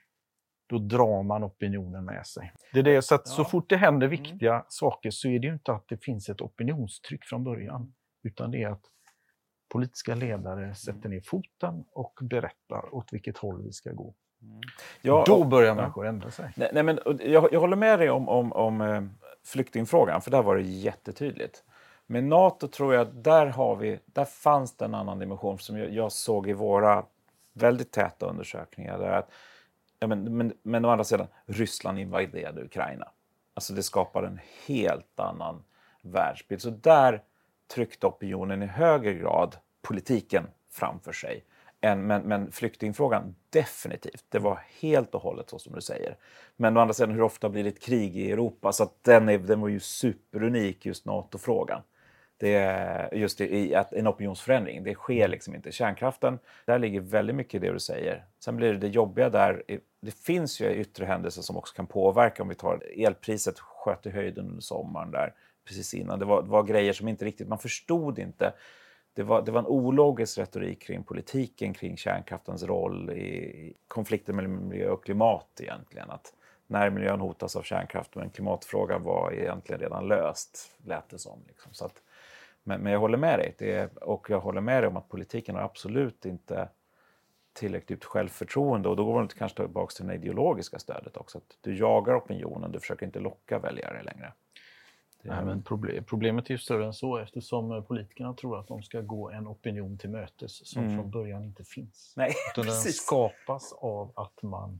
Då drar man opinionen med sig. Det är det, så att ja. så fort det händer viktiga mm. saker så är det ju inte att det finns ett opinionstryck från början. Utan det är att politiska ledare sätter ner foten och berättar åt vilket håll vi ska gå. Mm. Ja, då börjar och, människor ja. ändra sig. Nej, nej, men, jag, jag håller med dig om, om, om eh, flyktingfrågan, för där var det jättetydligt. Men NATO tror jag, där, har vi, där fanns det en annan dimension som jag, jag såg i våra väldigt täta undersökningar. Där att, ja, men, men, men å andra sidan, Ryssland invaderade Ukraina. Alltså det skapar en helt annan världsbild. Så där tryckte opinionen i högre grad politiken framför sig. En, men, men flyktingfrågan, definitivt. Det var helt och hållet så som du säger. Men å andra sidan, hur ofta blir det ett krig i Europa? Så att den, är, den var ju superunik, just NATO-frågan. Det är just i att en opinionsförändring. Det sker liksom inte. Kärnkraften, där ligger väldigt mycket i det du säger. Sen blir det det jobbiga där. Det finns ju yttre händelser som också kan påverka. Om vi tar elpriset sköt i höjden under sommaren där precis innan. Det var, det var grejer som inte riktigt, man förstod inte. Det var, det var en ologisk retorik kring politiken, kring kärnkraftens roll i konflikten mellan miljö och klimat egentligen. Att när miljön hotas av kärnkraft, men klimatfrågan var egentligen redan löst, lät det som. Liksom. Så att, men, men jag håller med dig. Det är, och jag håller med dig om att politiken har absolut inte tillräckligt självförtroende. Och då går man kanske tillbaka till det ideologiska stödet också. Att du jagar opinionen, du försöker inte locka väljare längre. Nej, men problem, problemet är ju större än så, eftersom politikerna tror att de ska gå en opinion till mötes som mm. från början inte finns. Nej, utan den skapas av att man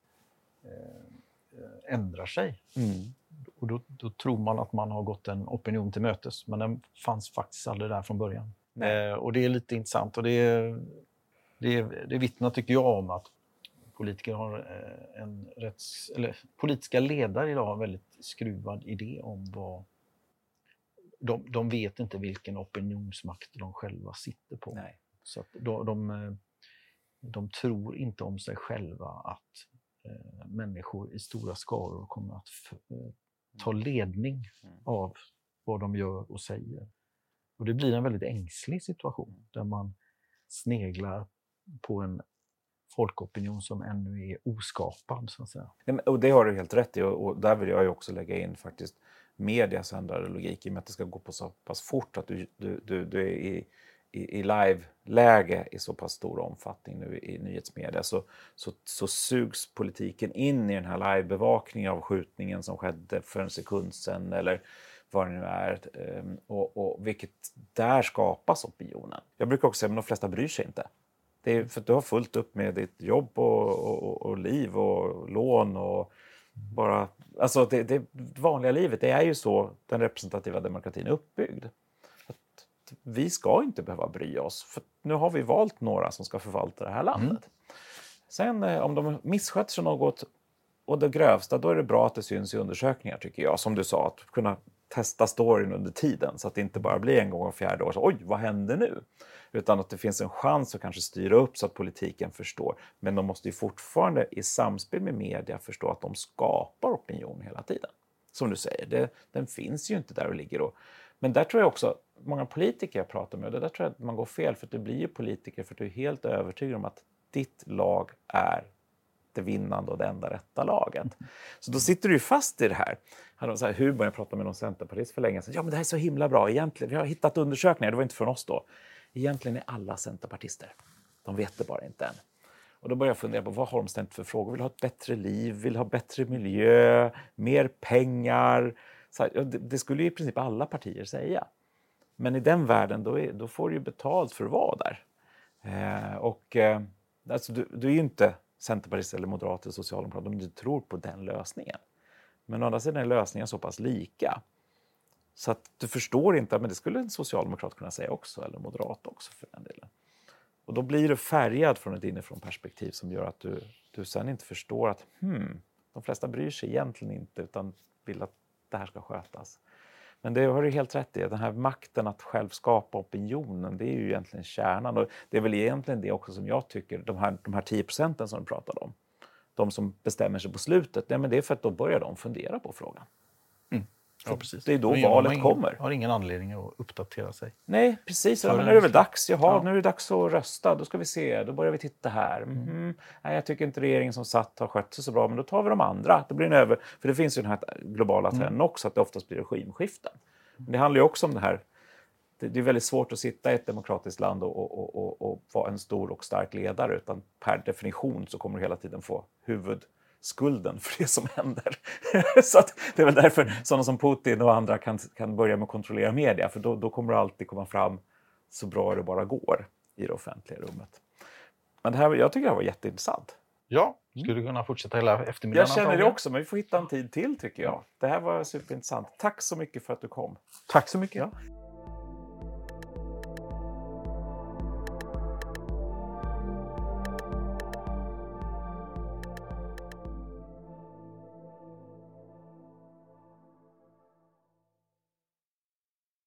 eh, ändrar sig. Mm. Och då, då tror man att man har gått en opinion till mötes, men den fanns faktiskt aldrig där från början. Eh, och det är lite intressant, och det, är, det, är, det vittnar tycker jag om att politiker har eh, en rätts, eller politiska ledare idag har en väldigt skruvad idé om vad De, de vet inte vilken opinionsmakt de själva sitter på. Nej. Så att de, de, de tror inte om sig själva att eh, människor i stora skaror kommer att f- eh, ta ledning mm. av vad de gör och säger. Och det blir en väldigt ängslig situation mm. där man sneglar på en folkopinion som ännu är oskapad, så att säga. Nej, och det har du helt rätt i, och, och där vill jag ju också lägga in faktiskt medias ändrade logik i och med att det ska gå på så pass fort att du, du, du, du är i, i, i live-läge i så pass stor omfattning nu i nyhetsmedia, så, så, så sugs politiken in i den här live-bevakningen av skjutningen som skedde för en sekund sedan eller vad det nu är, och, och vilket där skapas opinionen. Jag brukar också säga att de flesta bryr sig inte. Det är för att du har fullt upp med ditt jobb och, och, och liv och lån och bara, alltså det, det vanliga livet, det är ju så den representativa demokratin är uppbyggd. Att vi ska inte behöva bry oss, för nu har vi valt några som ska förvalta det här landet. Mm. Sen om de missköter sig något och det grövsta, då är det bra att det syns i undersökningar tycker jag. Som du sa, att kunna testa storyn under tiden så att det inte bara blir en gång var fjärde år. Så, oj, vad händer nu? Utan att det finns en chans att kanske styra upp så att politiken förstår. Men de måste ju fortfarande i samspel med media förstå att de skapar opinion hela tiden. Som du säger, det, den finns ju inte där och ligger. Och, men där tror jag också, många politiker jag pratar med, och det där tror jag att man går fel. För att du blir ju politiker för att du är helt övertygad om att ditt lag är det vinnande och det enda rätta laget. Så då sitter du ju fast i det här. Han så här, hur började jag prata med någon centerpartist för länge sedan? Ja, men det här är så himla bra egentligen. Vi har hittat undersökningar, det var inte från oss då. Egentligen är alla centerpartister. De vet det bara inte än. Och då börjar jag fundera på vad har de ställt för frågor? Vill ha ett bättre liv? Vill ha bättre miljö? Mer pengar? Så här, det, det skulle ju i princip alla partier säga. Men i den världen då, är, då får du ju betalt för att vara där. Eh, och eh, alltså, du, du är ju inte centerpartist eller moderat eller socialdemokrat om du tror på den lösningen. Men å andra sidan är lösningen så pass lika. Så att du förstår inte, men det skulle en socialdemokrat kunna säga också, eller moderat också för den delen. Och då blir du färgad från ett inifrån perspektiv som gör att du, du sen inte förstår att hmm, de flesta bryr sig egentligen inte utan vill att det här ska skötas. Men det har du helt rätt i. Den här makten att själv skapa opinionen, det är ju egentligen kärnan. Och det är väl egentligen det också som jag tycker, de här, de här tio procenten som du pratade om. De som bestämmer sig på slutet, nej, men det är för att då börjar de fundera på frågan. Mm. Ja, precis. Det är då Men valet ingen, kommer. Har ingen anledning att uppdatera sig. Nej, precis. Ja, men nu är det väl dags. Jaha, ja. Nu är det dags att rösta. Då ska vi se. Då börjar vi titta här. Mm. Mm. Nej, jag tycker inte regeringen som satt har skött sig så bra. Men då tar vi de andra. Det blir en över... För det finns ju den här globala trenden mm. också. Att det oftast blir regimskiften. Men det handlar ju också om det här. Det är väldigt svårt att sitta i ett demokratiskt land och, och, och, och vara en stor och stark ledare. Utan per definition så kommer du hela tiden få huvud... skulden för det som händer. Så att det är väl därför sådana som Putin och andra kan, kan börja med att kontrollera media. För då, då kommer det alltid komma fram så bra det bara går i det offentliga rummet. Men det här, jag tycker det här var jätteintressant. Ja, skulle kunna fortsätta hela eftermiddagen. Jag känner det också, men vi får hitta en tid till tycker jag. Det här var superintressant. Tack så mycket för att du kom. Tack så mycket. Ja.